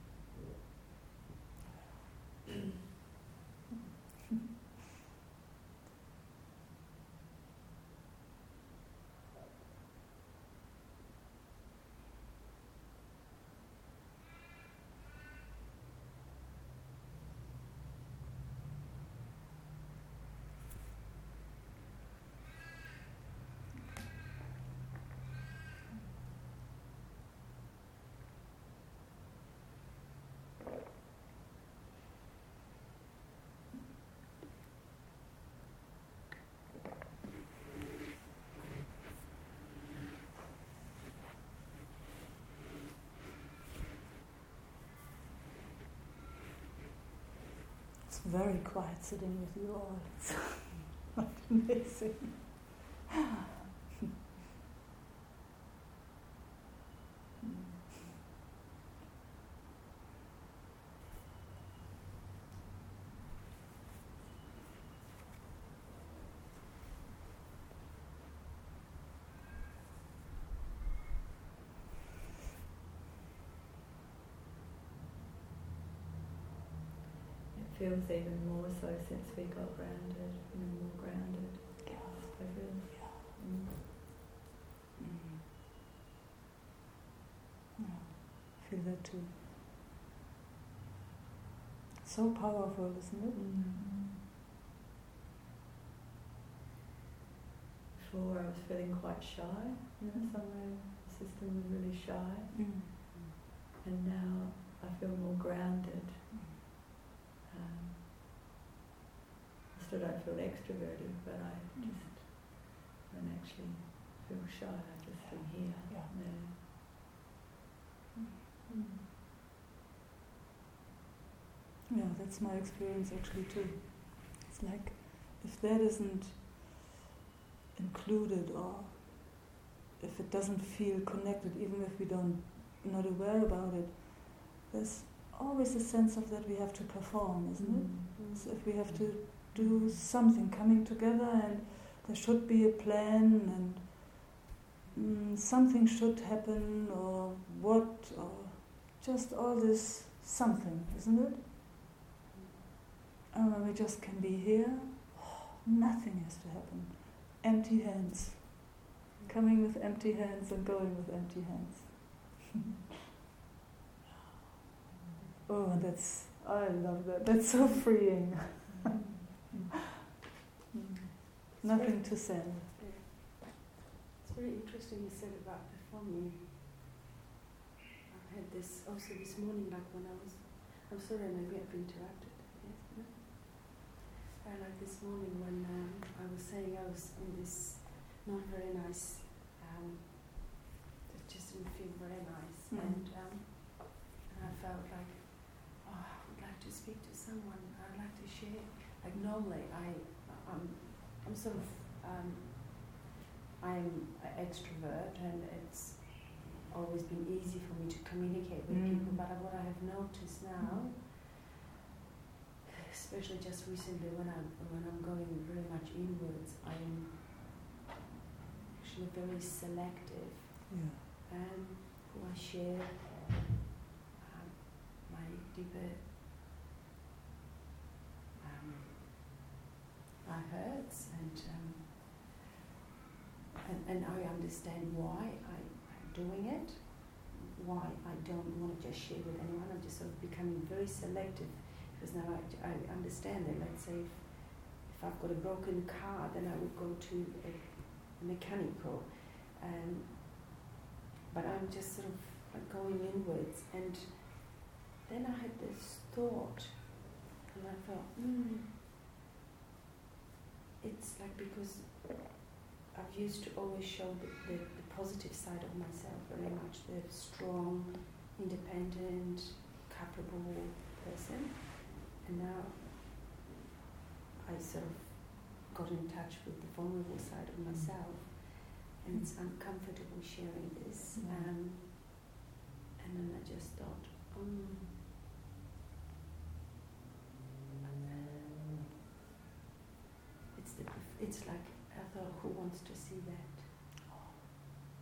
It's very quiet sitting with you all. It's amazing. Feels even more so since we got grounded, more grounded. Yeah. So good. Yeah. Feel that too. So powerful, isn't it? Before I was feeling quite shy, somewhere the system was really shy, and now I feel more grounded. I still don't feel extroverted, but I just don't actually feel shy. I just am here. Yeah, that's my experience actually too. It's like if that isn't included, or if it doesn't feel connected, even if we don't not aware about it, there's always a sense of that we have to perform, isn't it? So if we have to do something coming together, and there should be a plan, and something should happen, or what, or just all this something, isn't it? And when we just can be here, nothing has to happen. Empty hands. Coming with empty hands and going with empty hands. Oh, I love that. That's so freeing. Nothing to say. It's very interesting you said about performing. I had this also this morning, like when I'm sorry, maybe I've interrupted. Yes, no? Like this morning when I was saying I was in this not very nice, it just didn't feel very nice, and I felt like, oh, I would like to speak to someone. I'd like to share. Like normally, I'm sort of, I'm an extrovert, and it's always been easy for me to communicate with people. But what I have noticed now, especially just recently, when I'm going very much inwards, I'm actually very selective, and who I share my deeper my hurts, and I understand why I'm doing it, why I don't want to just share with anyone. I'm just sort of becoming very selective, because now I understand that, let's say if I've got a broken car, then I would go to a mechanical, but I'm just sort of like going inwards, and then I had this thought, and I thought, it's like because I've used to always show the positive side of myself, very much the strong, independent, capable person, and now I sort of got in touch with the vulnerable side of myself, and it's uncomfortable sharing this, and then I just thought, it's like, I thought, who wants to see that?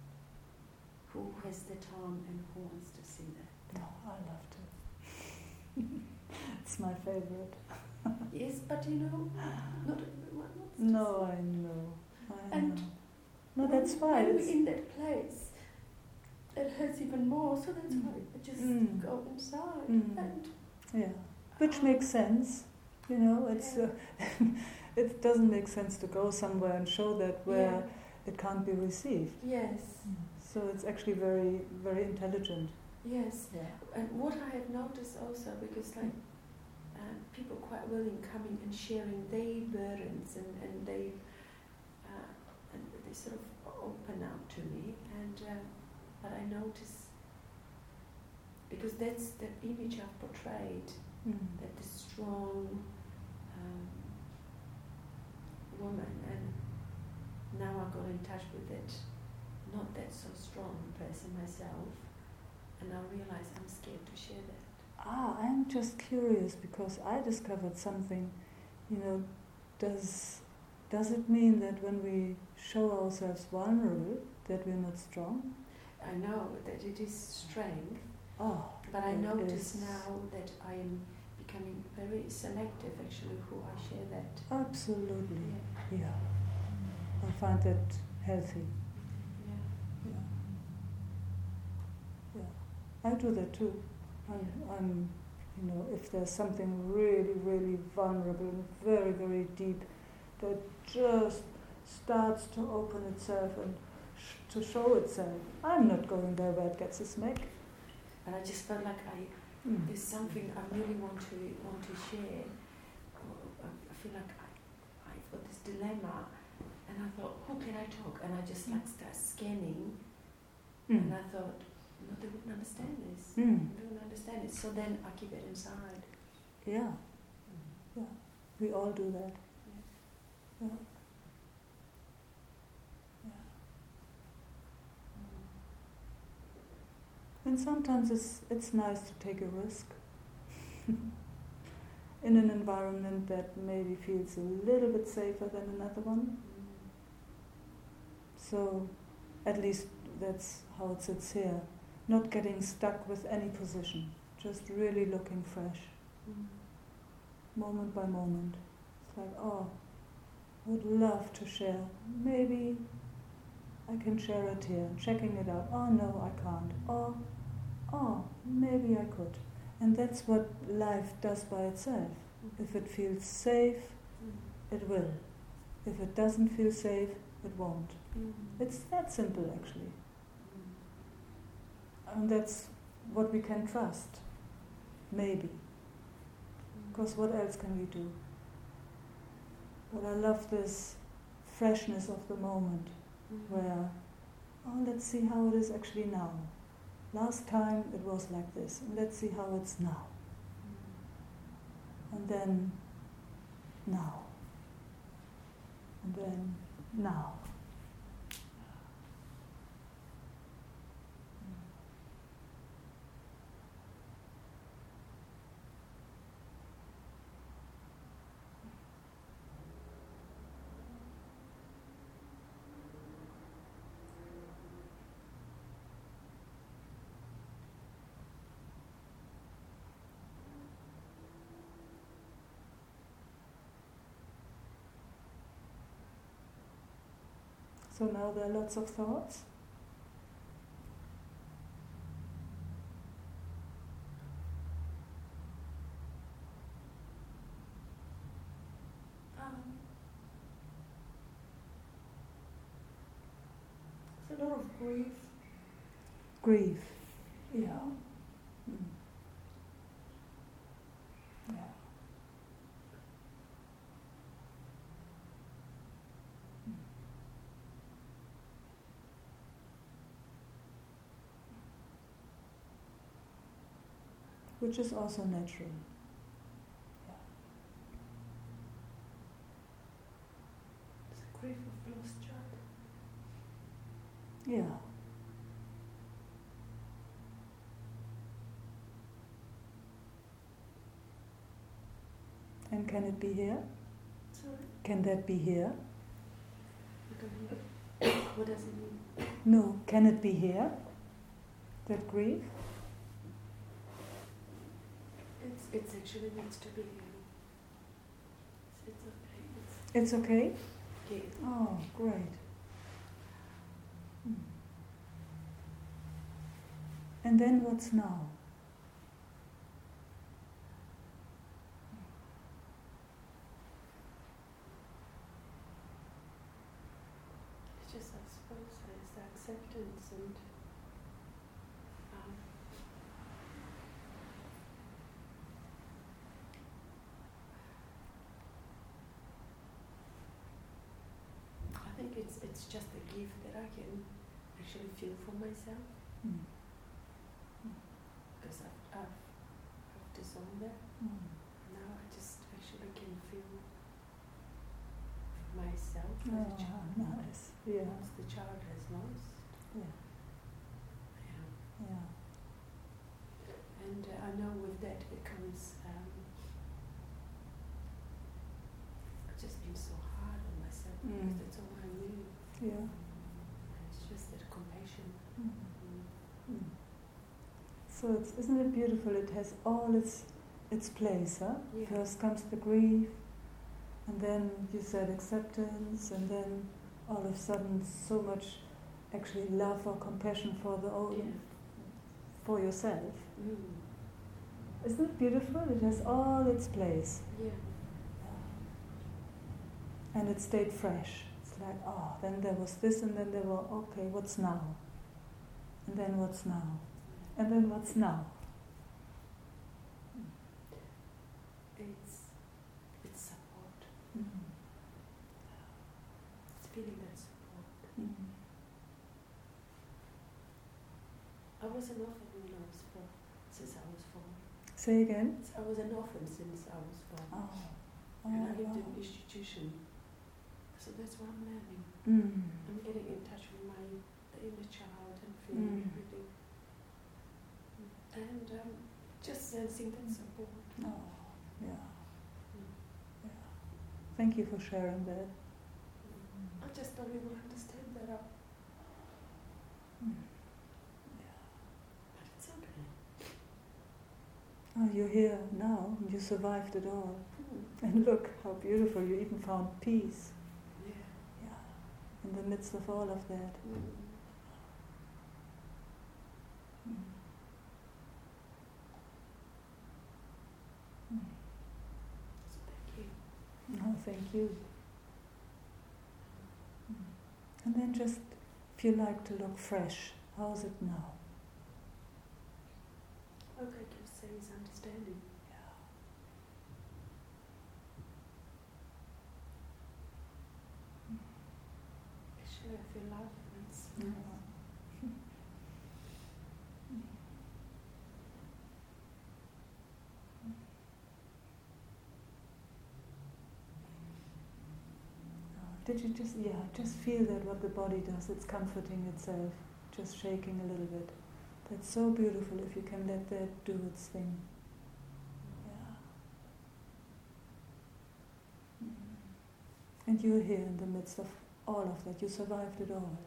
has the time and who wants to see that? No, I love to. It's my favorite. Yes, but not everyone wants to No, see. I know. And know. No, that's why. When It's, we're in that place, it hurts even more, so that's why I just go inside. And yeah, which makes sense. It's it doesn't make sense to go somewhere and show that where it can't be received. Yes. So it's actually very, very intelligent. Yes. Yeah. And what I have noticed also, because people quite willing coming and sharing their burdens and they sort of open up to me, and but I notice, because that's the image I've portrayed, that the strong woman, and now I got in touch with it, not that so strong person myself, and I realize I'm scared to share that. I'm just curious because I discovered something. Does it mean that when we show ourselves vulnerable, that we're not strong? I know that it is strength, but I it notice is. now that I am becoming very selective actually who I share that. Absolutely. Yeah. I find that healthy. Yeah. Yeah. I do that too. I'm if there's something really, really vulnerable and very, very deep that just starts to open itself and to show itself, I'm not going there where it gets a smack. And I just felt like there's something I really want to share. I feel like I've got this dilemma, and I thought, who can I talk? And I just start scanning, and I thought, no, they wouldn't understand this. They wouldn't understand it. So then I keep it inside. Yeah. Yeah. We all do that. Yeah. Yeah. And sometimes it's nice to take a risk in an environment that maybe feels a little bit safer than another one. So at least that's how it sits here. Not getting stuck with any position, just really looking fresh, moment by moment. It's like, would love to share. Maybe I can share it here, checking it out. Oh no, I can't. Oh, maybe I could. And that's what life does by itself. If it feels safe, it will. If it doesn't feel safe, it won't. It's that simple, actually. And that's what we can trust. Maybe. Because what else can we do? But I love this freshness of the moment where, let's see how it is actually now. Last time it was like this, and let's see how it's now. And then now. And then now. So now there are lots of thoughts. It's a lot of grief. Grief. Yeah. Yeah. Which is also natural. It's a grief of lost child. Yeah. And can it be here? Sorry? Can that be here? I don't know. What does it mean? No. Can it be here? that grief? It's actually needs to be. It's okay. It's okay? Yeah. Oh, great. And then what's now? It's just, I suppose, it's the acceptance and I think it's just a gift that I can actually feel for myself because I've disowned that. Now I just actually can feel for myself Oh, what the child, nice. Yeah. what the child has lost. Yeah. Yeah. Yeah. And I know with that it comes I've just been so hard on myself because that's all I knew. Yeah. And it's just that compassion. So isn't it beautiful? It has all its place, huh? Yeah. First comes the grief, and then you said acceptance, and then all of a sudden so much actually love or compassion for the own, for yourself. Isn't it beautiful? It has all its place. Yeah. And it stayed fresh. It's like, oh, then there was this, and then there were, okay, what's now? And then what's now? And then what's now? It's support. It's feeling that support. I was an orphan when I was 4, since I was 4. Say again? I was an orphan since I was 4. Oh. And I lived wow. in an institution. So that's what I'm learning. I'm getting in touch with the inner child and feeling everything. And just sensing that support. Oh, yeah. Yeah. Thank you for sharing that. I just don't even understand that. But it's okay. Oh, you're here now, and you survived it all. And look how beautiful, you even found peace. Yeah. Yeah. In the midst of all of that. So thank you. Oh, thank you. And then just, if you like to look fresh, how's it now? Okay, you say is understanding. Actually, I feel love. It's Did you just feel that what the body does, it's comforting itself, just shaking a little bit. That's so beautiful if you can let that do its thing. Yeah. And you're here in the midst of all of that. You survived it all.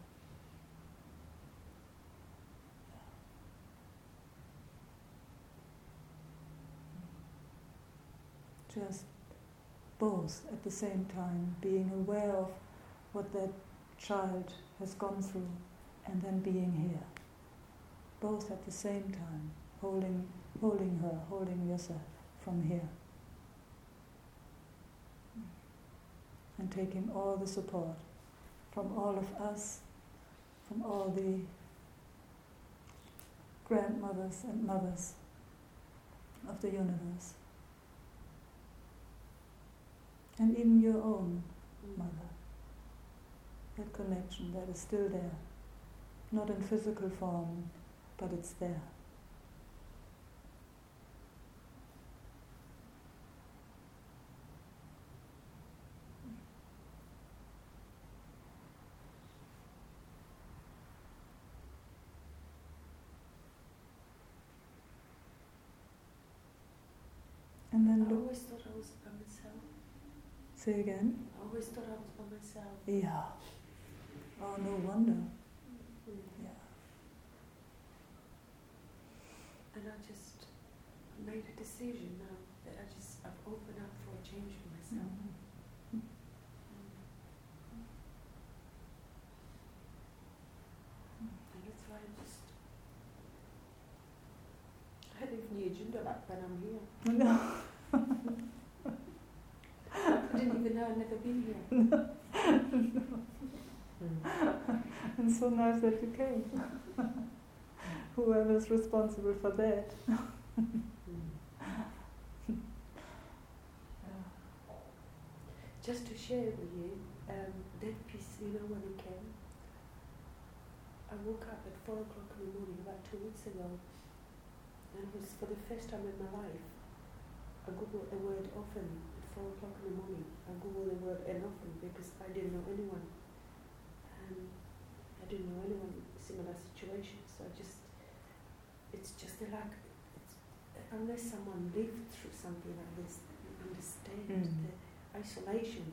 Just both at the same time, being aware of what that child has gone through and then being here. Both at the same time, holding her, holding yourself from here. And taking all the support from all of us, from all the grandmothers and mothers of the universe. And even your own mother. That connection that is still there. Not in physical form, but it's there. And then I look. always thought I was by myself. Say again? I always thought I was by myself. Yeah. Oh, no wonder. Yeah. And I just made a decision now that I've opened up for a change for myself. And that's why I had even the agenda back when I'm here. No. I didn't even know I'd never been here. And so nice that you came. Whoever's responsible for that. Just to share with you, that piece, when it came, I woke up at 4 o'clock in the morning about 2 weeks ago, and it was for the first time in my life. I Googled the word often at 4 o'clock in the morning. I Googled the word and often because I didn't know anyone. I didn't know anyone in similar situations, so it's just unless someone lived through something like this, you understand the isolation.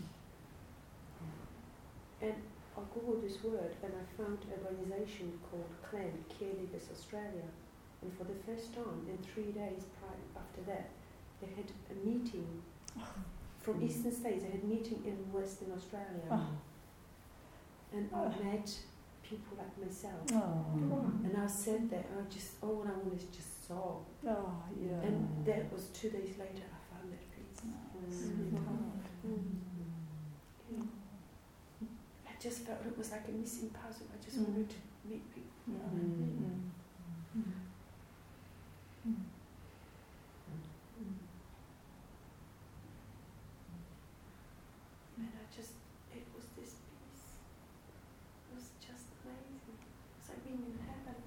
And I googled this word and I found an organisation called CLEN, Caregivers Australia, and for the first time in 3 days after that, they had a meeting from Eastern States. They had a meeting in Western Australia, and I met people like myself, and I said that all I want is just sob. And that was 2 days later. I found that peace. I just felt it was like a missing puzzle. I just wanted to meet people. And it was this peace. It was just amazing. It's like being in heaven.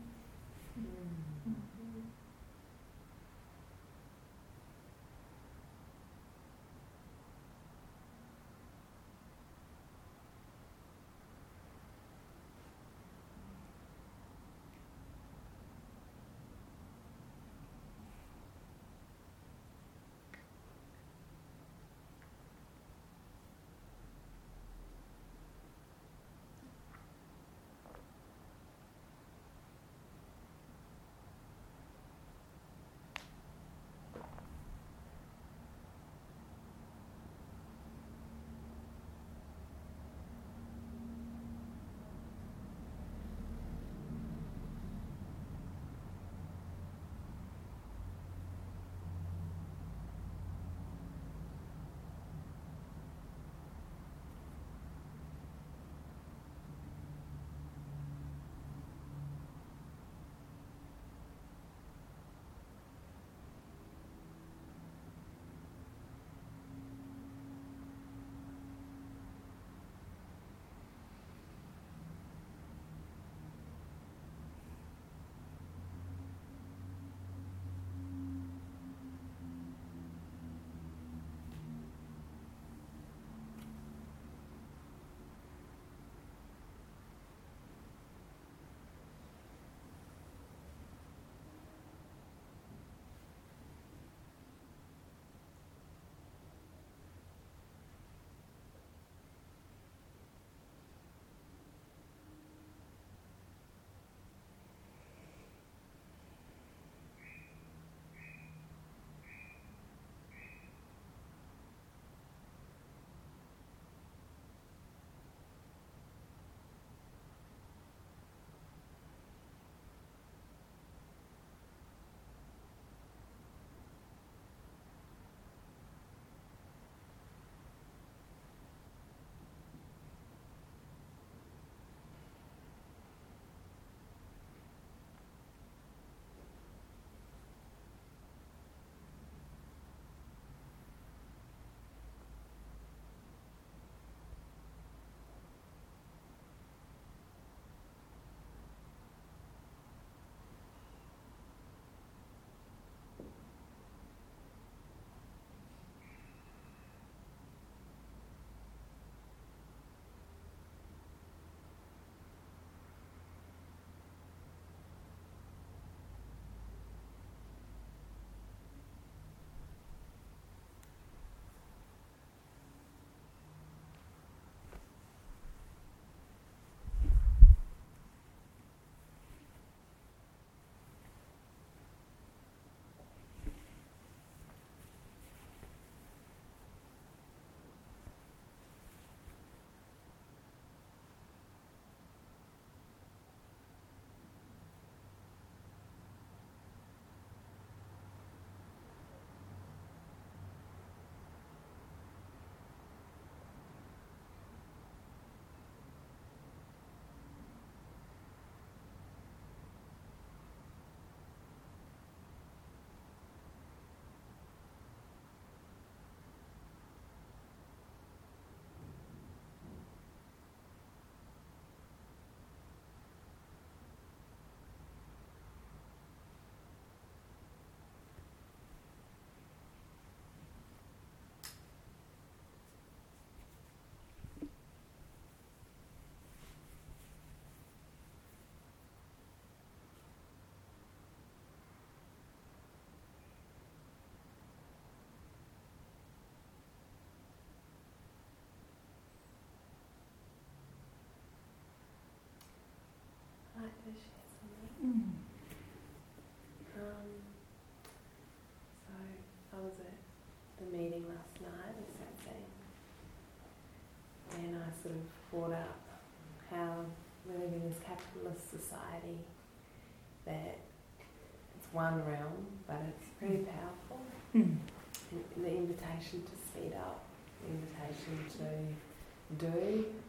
at the meeting last night, the Satsang, and I sort of brought up how we live in this capitalist society that it's one realm, but it's pretty powerful. The invitation to speed up, the invitation to do,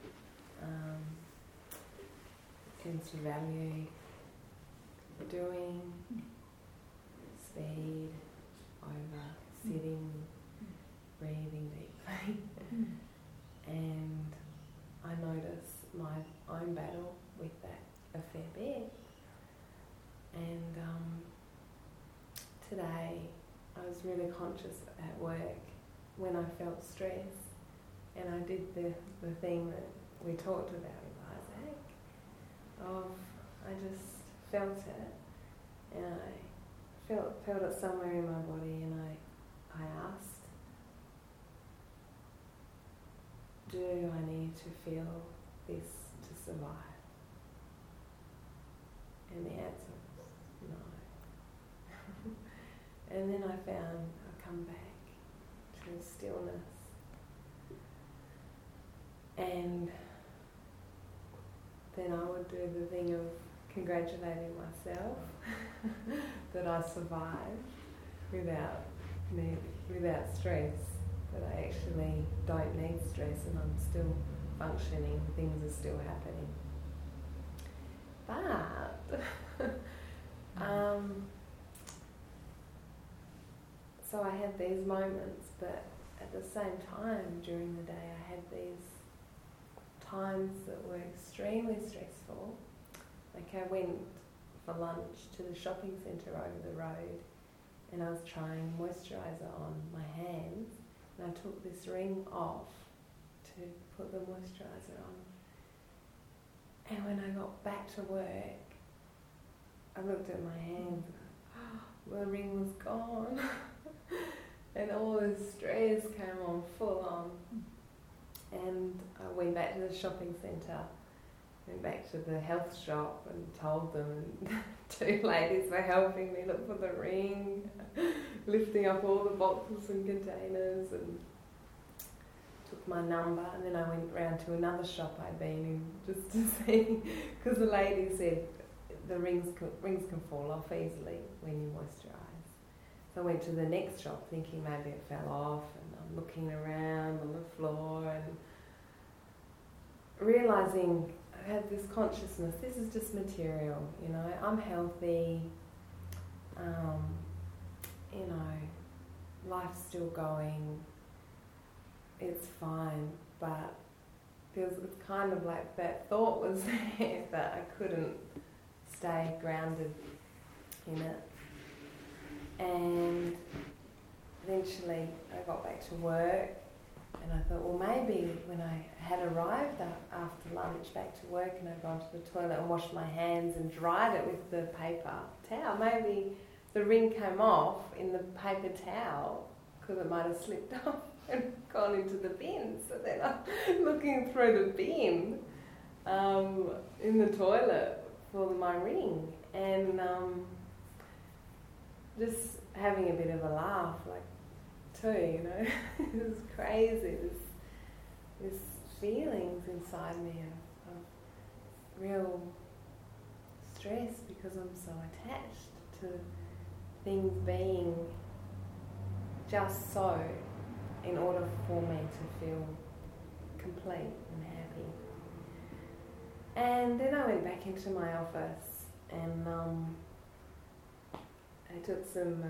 seems to value doing, speed over sitting, breathing deeply. And I notice my own battle with that a fair bit. And today I was really conscious at work when I felt stress, and I did the thing that we talked about with Isaac, of I just felt it, and I felt it somewhere in my body, and I asked, do I need to feel this to survive? And the answer was no. And then I found I come back to stillness, and then I would do the thing of congratulating myself that I survived without stress, that I actually don't need stress and I'm still functioning, things are still happening. But so I had these moments, but at the same time during the day I had these times that were extremely stressful. Like I went for lunch to the shopping centre over the road, and I was trying moisturiser on my hands, and I took this ring off to put the moisturiser on. And when I got back to work, I looked at my hands, the ring was gone. And all this stress came on full on. And I went back to the shopping centre, went back to the health shop and told them, and 2 ladies were helping me look for the ring, lifting up all the boxes and containers, and took my number. And then I went round to another shop I'd been in just to see, because the lady said the rings can fall off easily when you moisturise. So I went to the next shop thinking maybe it fell off, and I'm looking around on the floor and realising I had this consciousness, this is just material, you know, I'm healthy, you know, life's still going, it's fine, but it's kind of like that thought was there that I couldn't stay grounded in it. And eventually I got back to work, and I thought, well, maybe when I had arrived after lunch back to work and I'd gone to the toilet and washed my hands and dried it with the paper towel, maybe the ring came off in the paper towel because it might have slipped off and gone into the bin. So then I'm looking through the bin in the toilet for my ring, and just having a bit of a laugh, like, too, you know. It was crazy, this feelings inside me of real stress because I'm so attached to things being just so in order for me to feel complete and happy. And then I went back into my office, and I took some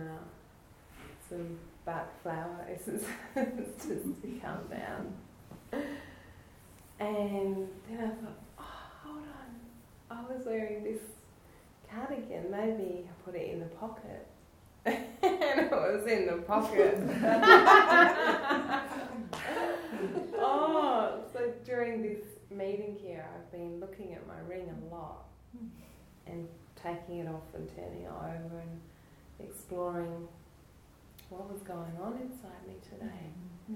Bach flower essence just to calm down. And then I thought, oh, hold on, I was wearing this cardigan, maybe I put it in the pocket. And it was in the pocket. Oh, so during this meeting here, I've been looking at my ring a lot and taking it off and turning it over and exploring what was going on inside me today.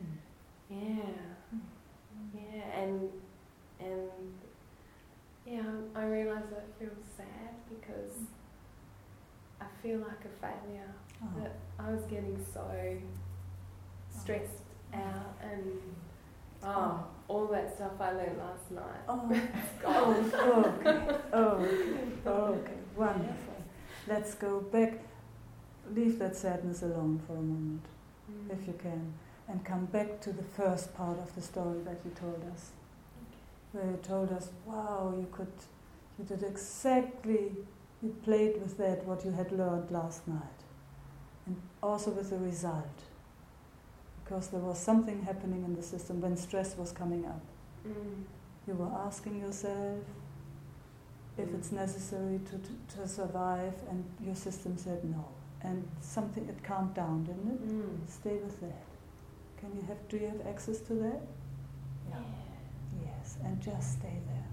I realise that I feel sad because I feel like a failure, that I was getting so stressed out, and all that stuff I learned last night. Okay, wonderful. Let's go back. Leave that sadness alone for a moment, if you can, and come back to the first part of the story that you told us, where you told us, wow, you did exactly, you played with that, what you had learned last night, and also with the result, because there was something happening in the system when stress was coming up. You were asking yourself if it's necessary to survive, and your system said no. And something, it calmed down, didn't it? Stay with that. Do you have access to that? Yeah. Yes, and just stay there.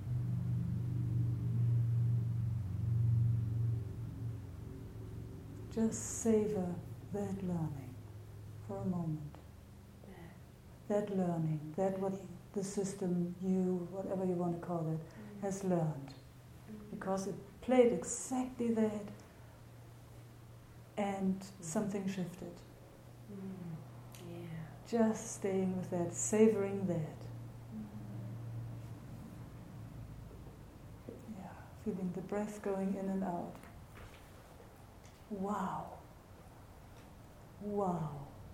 Just savor that learning for a moment. That learning, that what the system, you, whatever you want to call it, has learned. Because it played exactly that, and something shifted. Just staying with that, savoring that. Yeah, feeling the breath going in and out. Wow. Wow.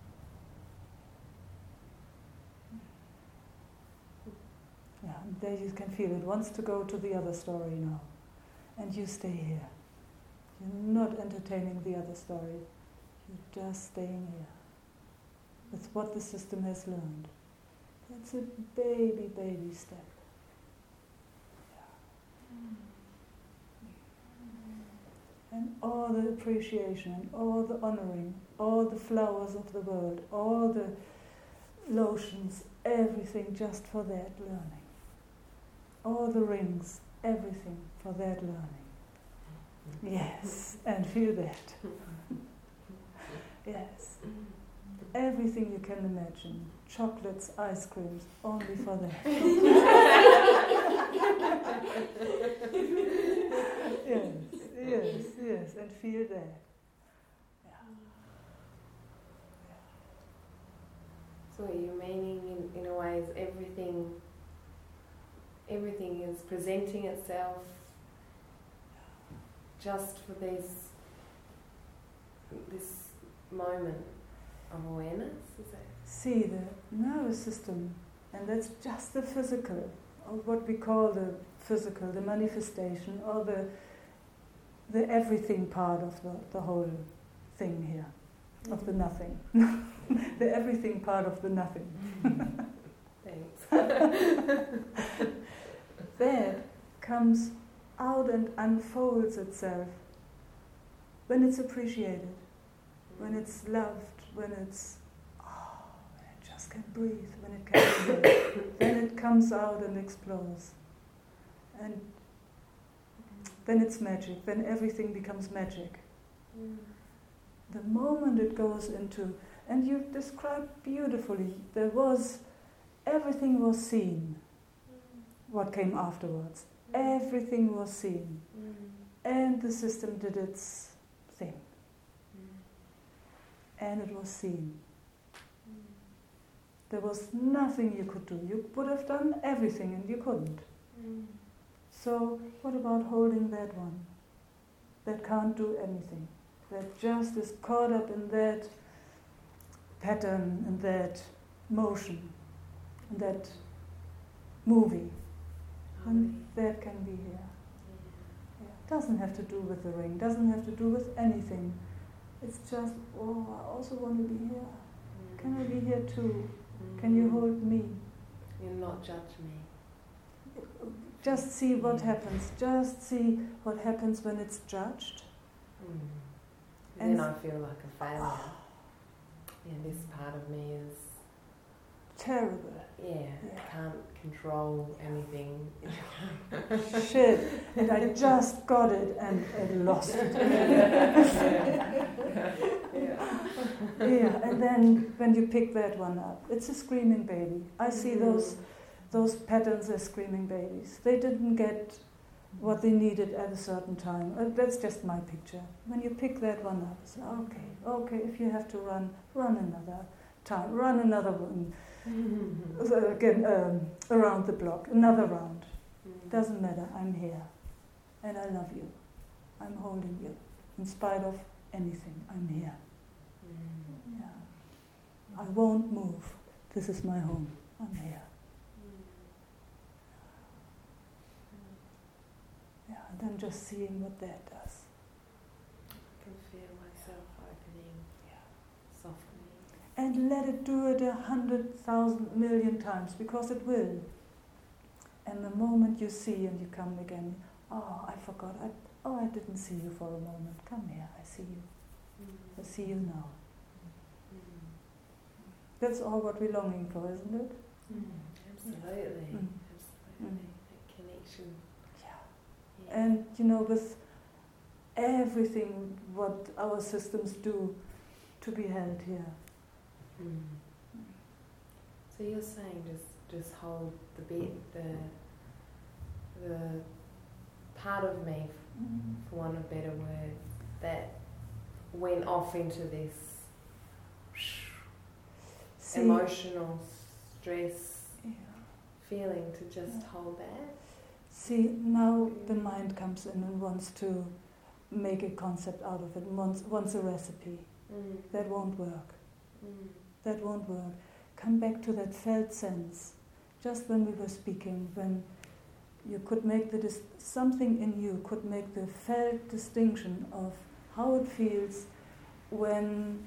Yeah, and there you can feel it wants to go to the other story now. And you stay here. You're not entertaining the other story. You're just staying here. That's what the system has learned. That's a baby step. Yeah. And all the appreciation, and all the honoring, all the flowers of the world, all the lotions, everything just for that learning. All the rings, everything for that learning. Yes, and feel that. Yes. Everything you can imagine. Chocolates, ice creams, only for that. Yes, and feel that. Yeah. So what you're meaning in a way is everything is presenting itself just for this moment of awareness, is it? See the nervous system, and that's just the physical, or what we call the physical, the manifestation, or the everything part of the whole thing here, of the nothing. The everything part of the nothing. Thanks. That comes out and unfolds itself when it's appreciated, when it's loved, when it just can breathe, when it can breathe. Then it comes out and explodes. And then it's magic, then everything becomes magic. The moment it goes into, and you described beautifully, everything was seen, what came afterwards. Everything was seen. And the system did its thing. And it was seen. There was nothing you could do. You would have done everything and you couldn't. So what about holding that one? That can't do anything. That just is caught up in that pattern, in that motion, in that movie. And that can be here. Yeah. Doesn't have to do with the ring, doesn't have to do with anything. It's just, I also want to be here. Can I be here too? Can you hold me? And not judge me. Just see what happens. Just see what happens when it's judged. And then I feel like a failure. Yeah, this part of me is terrible. Yeah, can't control anything. Shit, and I just got it and lost it. Yeah, and then when you pick that one up, it's a screaming baby. I see those patterns as screaming babies. They didn't get what they needed at a certain time. That's just my picture. When you pick that one up, it's okay, if you have to run another time, run another one, again, around the block, another round. Doesn't matter, I'm here. And I love you. I'm holding you. In spite of anything, I'm here. Yeah. I won't move. This is my home. I'm here. Yeah, and then just seeing what that does. I can feel myself opening, softening. And let it do it 100,000 million times, because it will. And the moment you see and you come again, oh, I forgot, I didn't see you for a moment. Come here, I see you. I see you now. That's all what we're longing for, isn't it? Absolutely. Mm. Absolutely. That connection. Yeah. And with everything what our systems do to be held here. So you're saying just hold the bit, the part of me, for want of better words, that went off into this emotional stress feeling, to just hold that. See, now the mind comes in and wants to make a concept out of it, wants a recipe. That won't work. That won't work. Come back to that felt sense. Just when we were speaking, when you could make something in you could make the felt distinction of how it feels when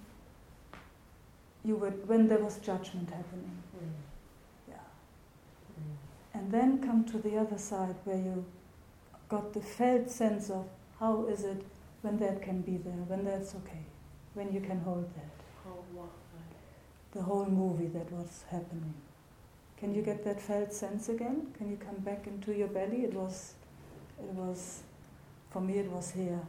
there was judgment happening. Yeah. And then come to the other side where you got the felt sense of how is it when that can be there, when that's okay, when you can hold that. Hold what? The whole movie that was happening. Can you get that felt sense again? Can you come back into your belly? It was, for me it was here.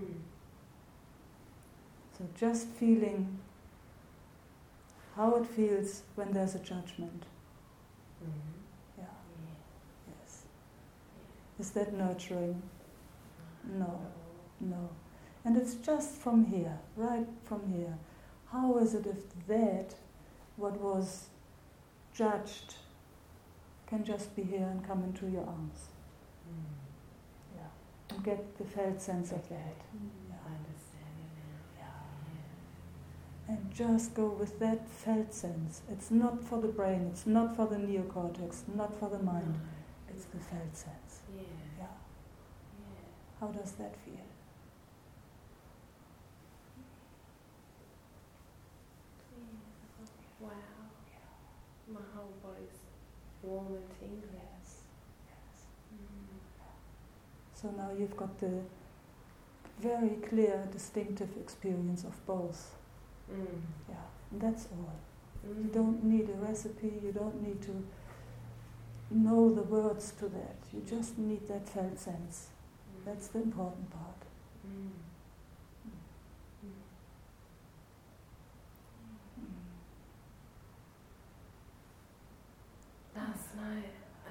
So just feeling how it feels when there's a judgment. Yeah. Yes. Is that nurturing? No. No. And it's just from here, right from here. How is it if that, what was judged, can just be here and come into your arms? Yeah. And get the felt sense of that. I understand you now. Yeah. And just go with that felt sense. It's not for the brain, it's not for the neocortex, not for the mind. No. It's the felt sense. Yeah. How does that feel? Wow. My whole body's warm and tingling. Yes. So now you've got the very clear, distinctive experience of both. Yeah, and that's all. You don't need a recipe, you don't need to know the words to that. You just need that felt sense. That's the important part. Last night,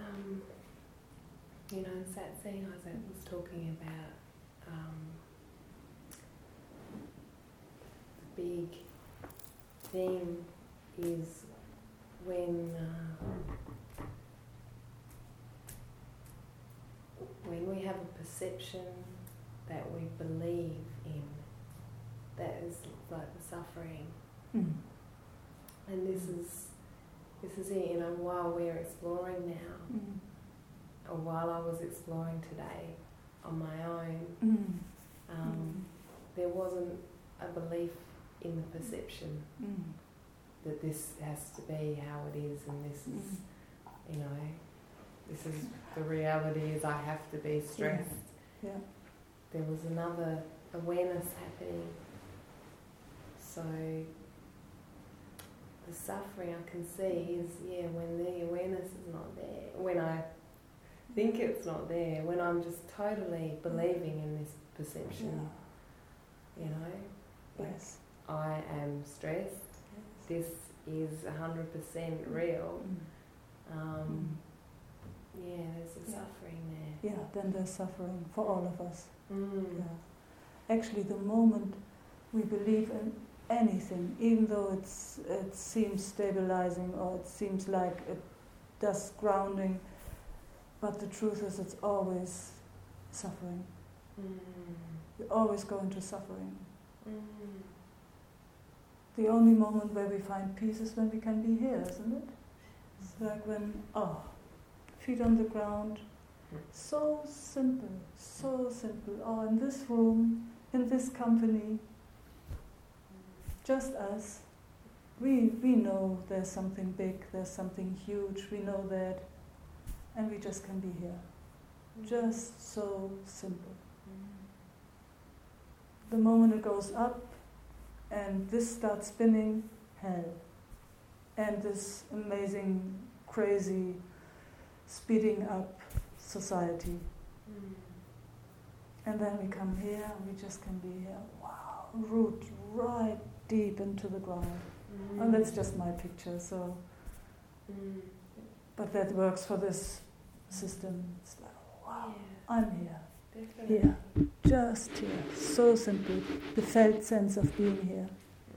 in Satsang, I was talking about the big theme is when we have a perception that we believe in, that is like the suffering. And this is it, while we're exploring now, or while I was exploring today on my own, there wasn't a belief in the perception that this has to be how it is, and this is, this is the reality is I have to be stressed. Yeah. There was another awareness happening. So the suffering I can see is, when the awareness is not there, when I think it's not there, when I'm just totally believing in this perception, Yes. I am stressed, this is 100% real, there's a suffering there. Yeah, then there's suffering for all of us. Yeah. Actually, the moment we believe anything, even though it seems stabilizing or it seems like it does grounding, but the truth is it's always suffering. We always go into suffering. The only moment where we find peace is when we can be here, isn't it? It's like when, feet on the ground, so simple, so simple. Oh, in this room, in this company, just us. We know there's something big, there's something huge, we know that, and we just can be here. Just so simple. The moment it goes up, and this starts spinning, hell. And this amazing, crazy, speeding up society. And then we come here, and we just can be here. Wow, root right deep into the ground. And that's just my picture, so. But that works for this system. It's like, wow, I'm here. Definitely. Here, just here, so simple, the felt sense of being here.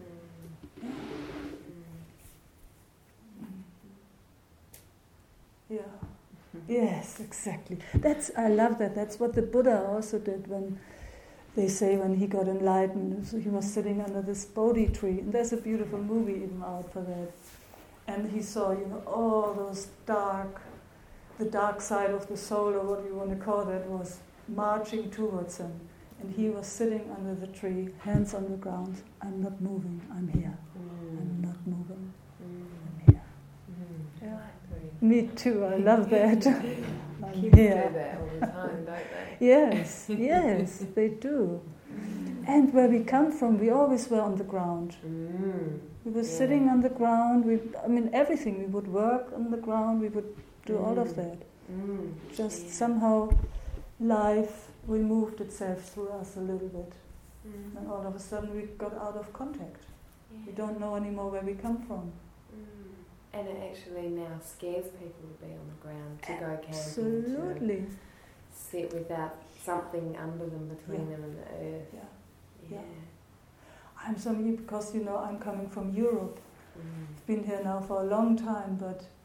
Yeah. Yes, exactly. I love that. That's what the Buddha also did when they say when he got enlightened. So he was sitting under this Bodhi tree, and there's a beautiful movie even out for that. And he saw, all those the dark side of the soul, or what you want to call that, was marching towards him. And he was sitting under the tree, hands on the ground. I'm not moving, I'm here. I'm not moving, I'm here. Yeah. Me too, I love that. I'm Kids here. do that all the time, don't they? Yes, they do. And where we come from, we always were on the ground. We were sitting on the ground. Everything. We would work on the ground. We would do all of that. Just somehow life removed itself through us a little bit. And all of a sudden we got out of contact. We don't know anymore where we come from. And it actually now scares people to be on the ground, to go camping, Absolutely. to sit without something under them, between them and the earth. Yeah. I'm sorry because, I'm coming from Europe. I've been here now for a long time,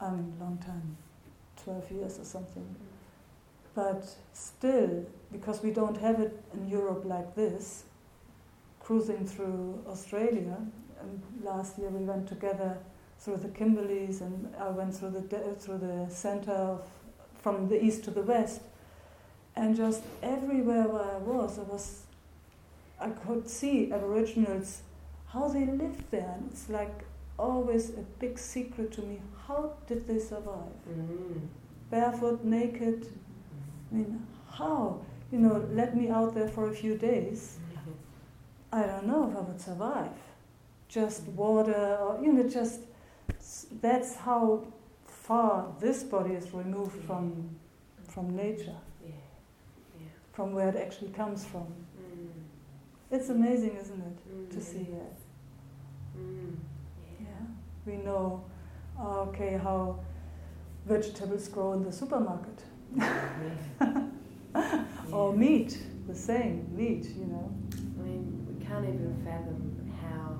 12 years or something. But still, because we don't have it in Europe like this, cruising through Australia, and last year we went together through the Kimberleys, and I went through the center from the east to the west, and just everywhere where I could see Aboriginals, how they lived there, and it's like always a big secret to me. How did they survive? Barefoot, naked. How? Let me out there for a few days. I don't know if I would survive. Just water, or that's how far this body is removed from nature, from where it actually comes from. It's amazing, isn't it, to see that? We know, how vegetables grow in the supermarket. Or meat, the same, meat, We can't even fathom how,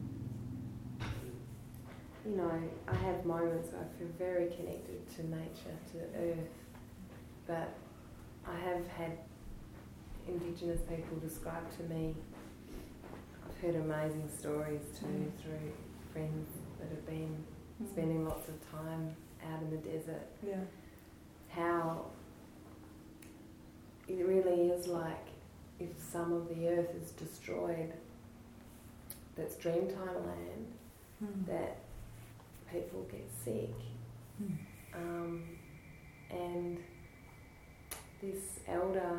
I have moments where I feel very connected to nature, to the earth, but I have had Indigenous people describe to me, I've heard amazing stories too, through friends that have been spending lots of time out in the desert, how it really is like if some of the earth is destroyed, that's Dreamtime land, that people get sick. And this elder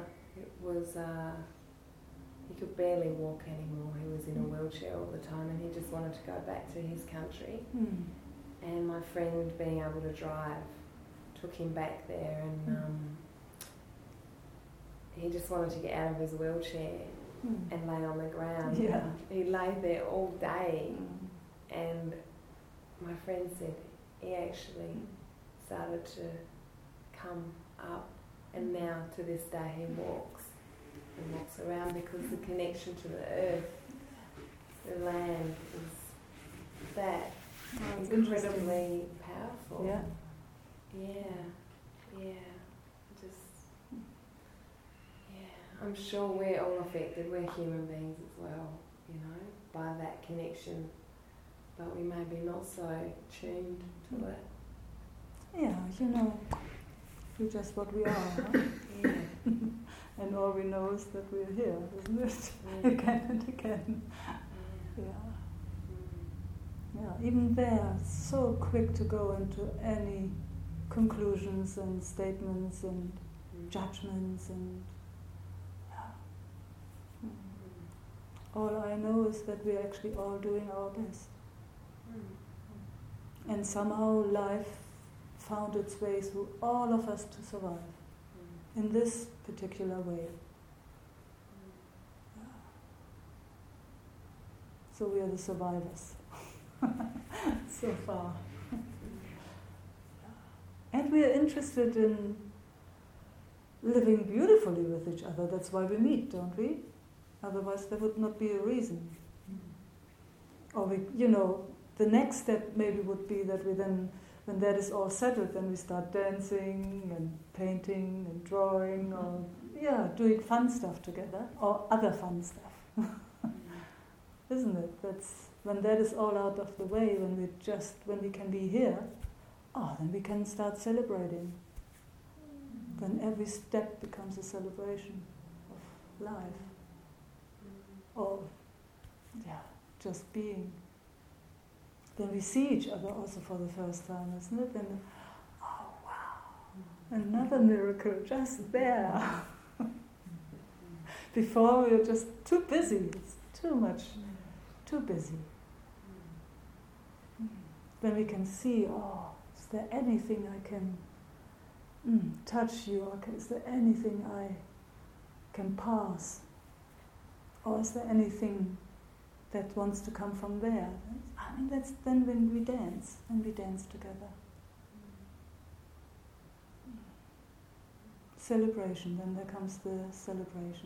he could barely walk anymore. He was in a wheelchair all the time, and he just wanted to go back to his country. And my friend, being able to drive, took him back there, and he just wanted to get out of his wheelchair and lay on the ground. He lay there all day, and my friend said he actually started to come up, and now to this day he walks around because the connection to the earth the land is that It's incredibly powerful. Yeah. I'm sure we're all affected, we're human beings as well, you know, by that connection, but we may be not so tuned to it. Yeah, you know, we're just what we are, huh? Yeah. And all we know is that we're here, isn't it? Yeah. Again and again. Yeah. Yeah. Yeah, even there, so quick to go into any conclusions and statements and judgments and all I know is that we're actually all doing our best. And somehow life found its way through all of us to survive in this particular way. So we are the survivors so far. And we are interested in living beautifully with each other. That's why we meet, don't we? Otherwise there would not be a reason. Or we, you know, the next step maybe would be that we then, when that is all settled, then we start dancing and painting and drawing or, doing fun stuff together or other fun stuff. Isn't it? That's when that is all out of the way, when we can be here, then we can start celebrating. Then every step becomes a celebration of life. Or, just being. Then we see each other also for the first time, isn't it? And, oh wow, another miracle just there. Before we were just too busy, it's too much, too busy. Then we can see, is there anything I can touch you? Or is there anything I can pass? Or is there anything that wants to come from there? I mean, that's then when we dance together. Celebration, then there comes the celebration.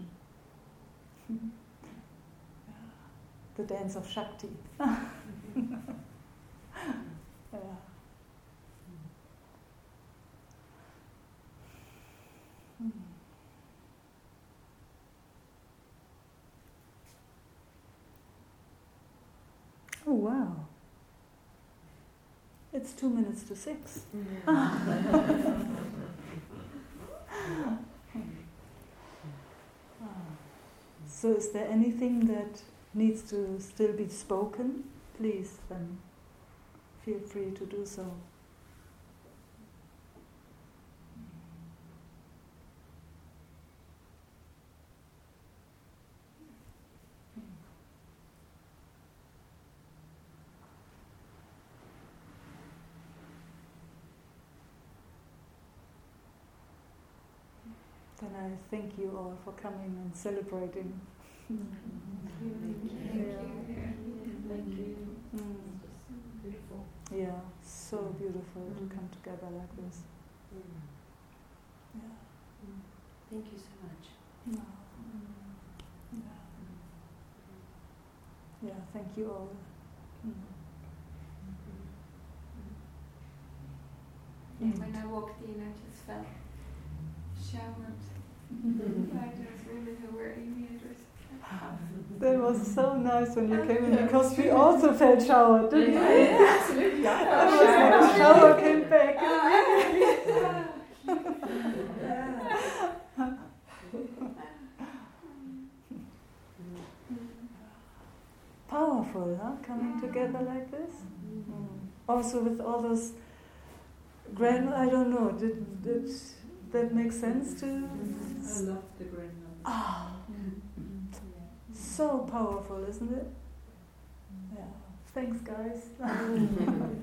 The dance of Shakti. Oh wow. It's 2 minutes to 6. So is there anything that needs to still be spoken? Please, then feel free to do so. Then I thank you all for coming and celebrating. Thank you. Beautiful. Yeah, so beautiful to come together like this. Yeah. Thank you so much. No. Yeah, thank you all. Yeah, when I walked in, I just felt showered by those women who were in the address. That was so nice when you came in because we also felt showered, didn't we? Absolutely. It was like the shower came back. Powerful, huh? Coming together like this. Also with all those I don't know, did that make sense to? I love the grandmother. So powerful, isn't it? Yeah. Thanks, guys.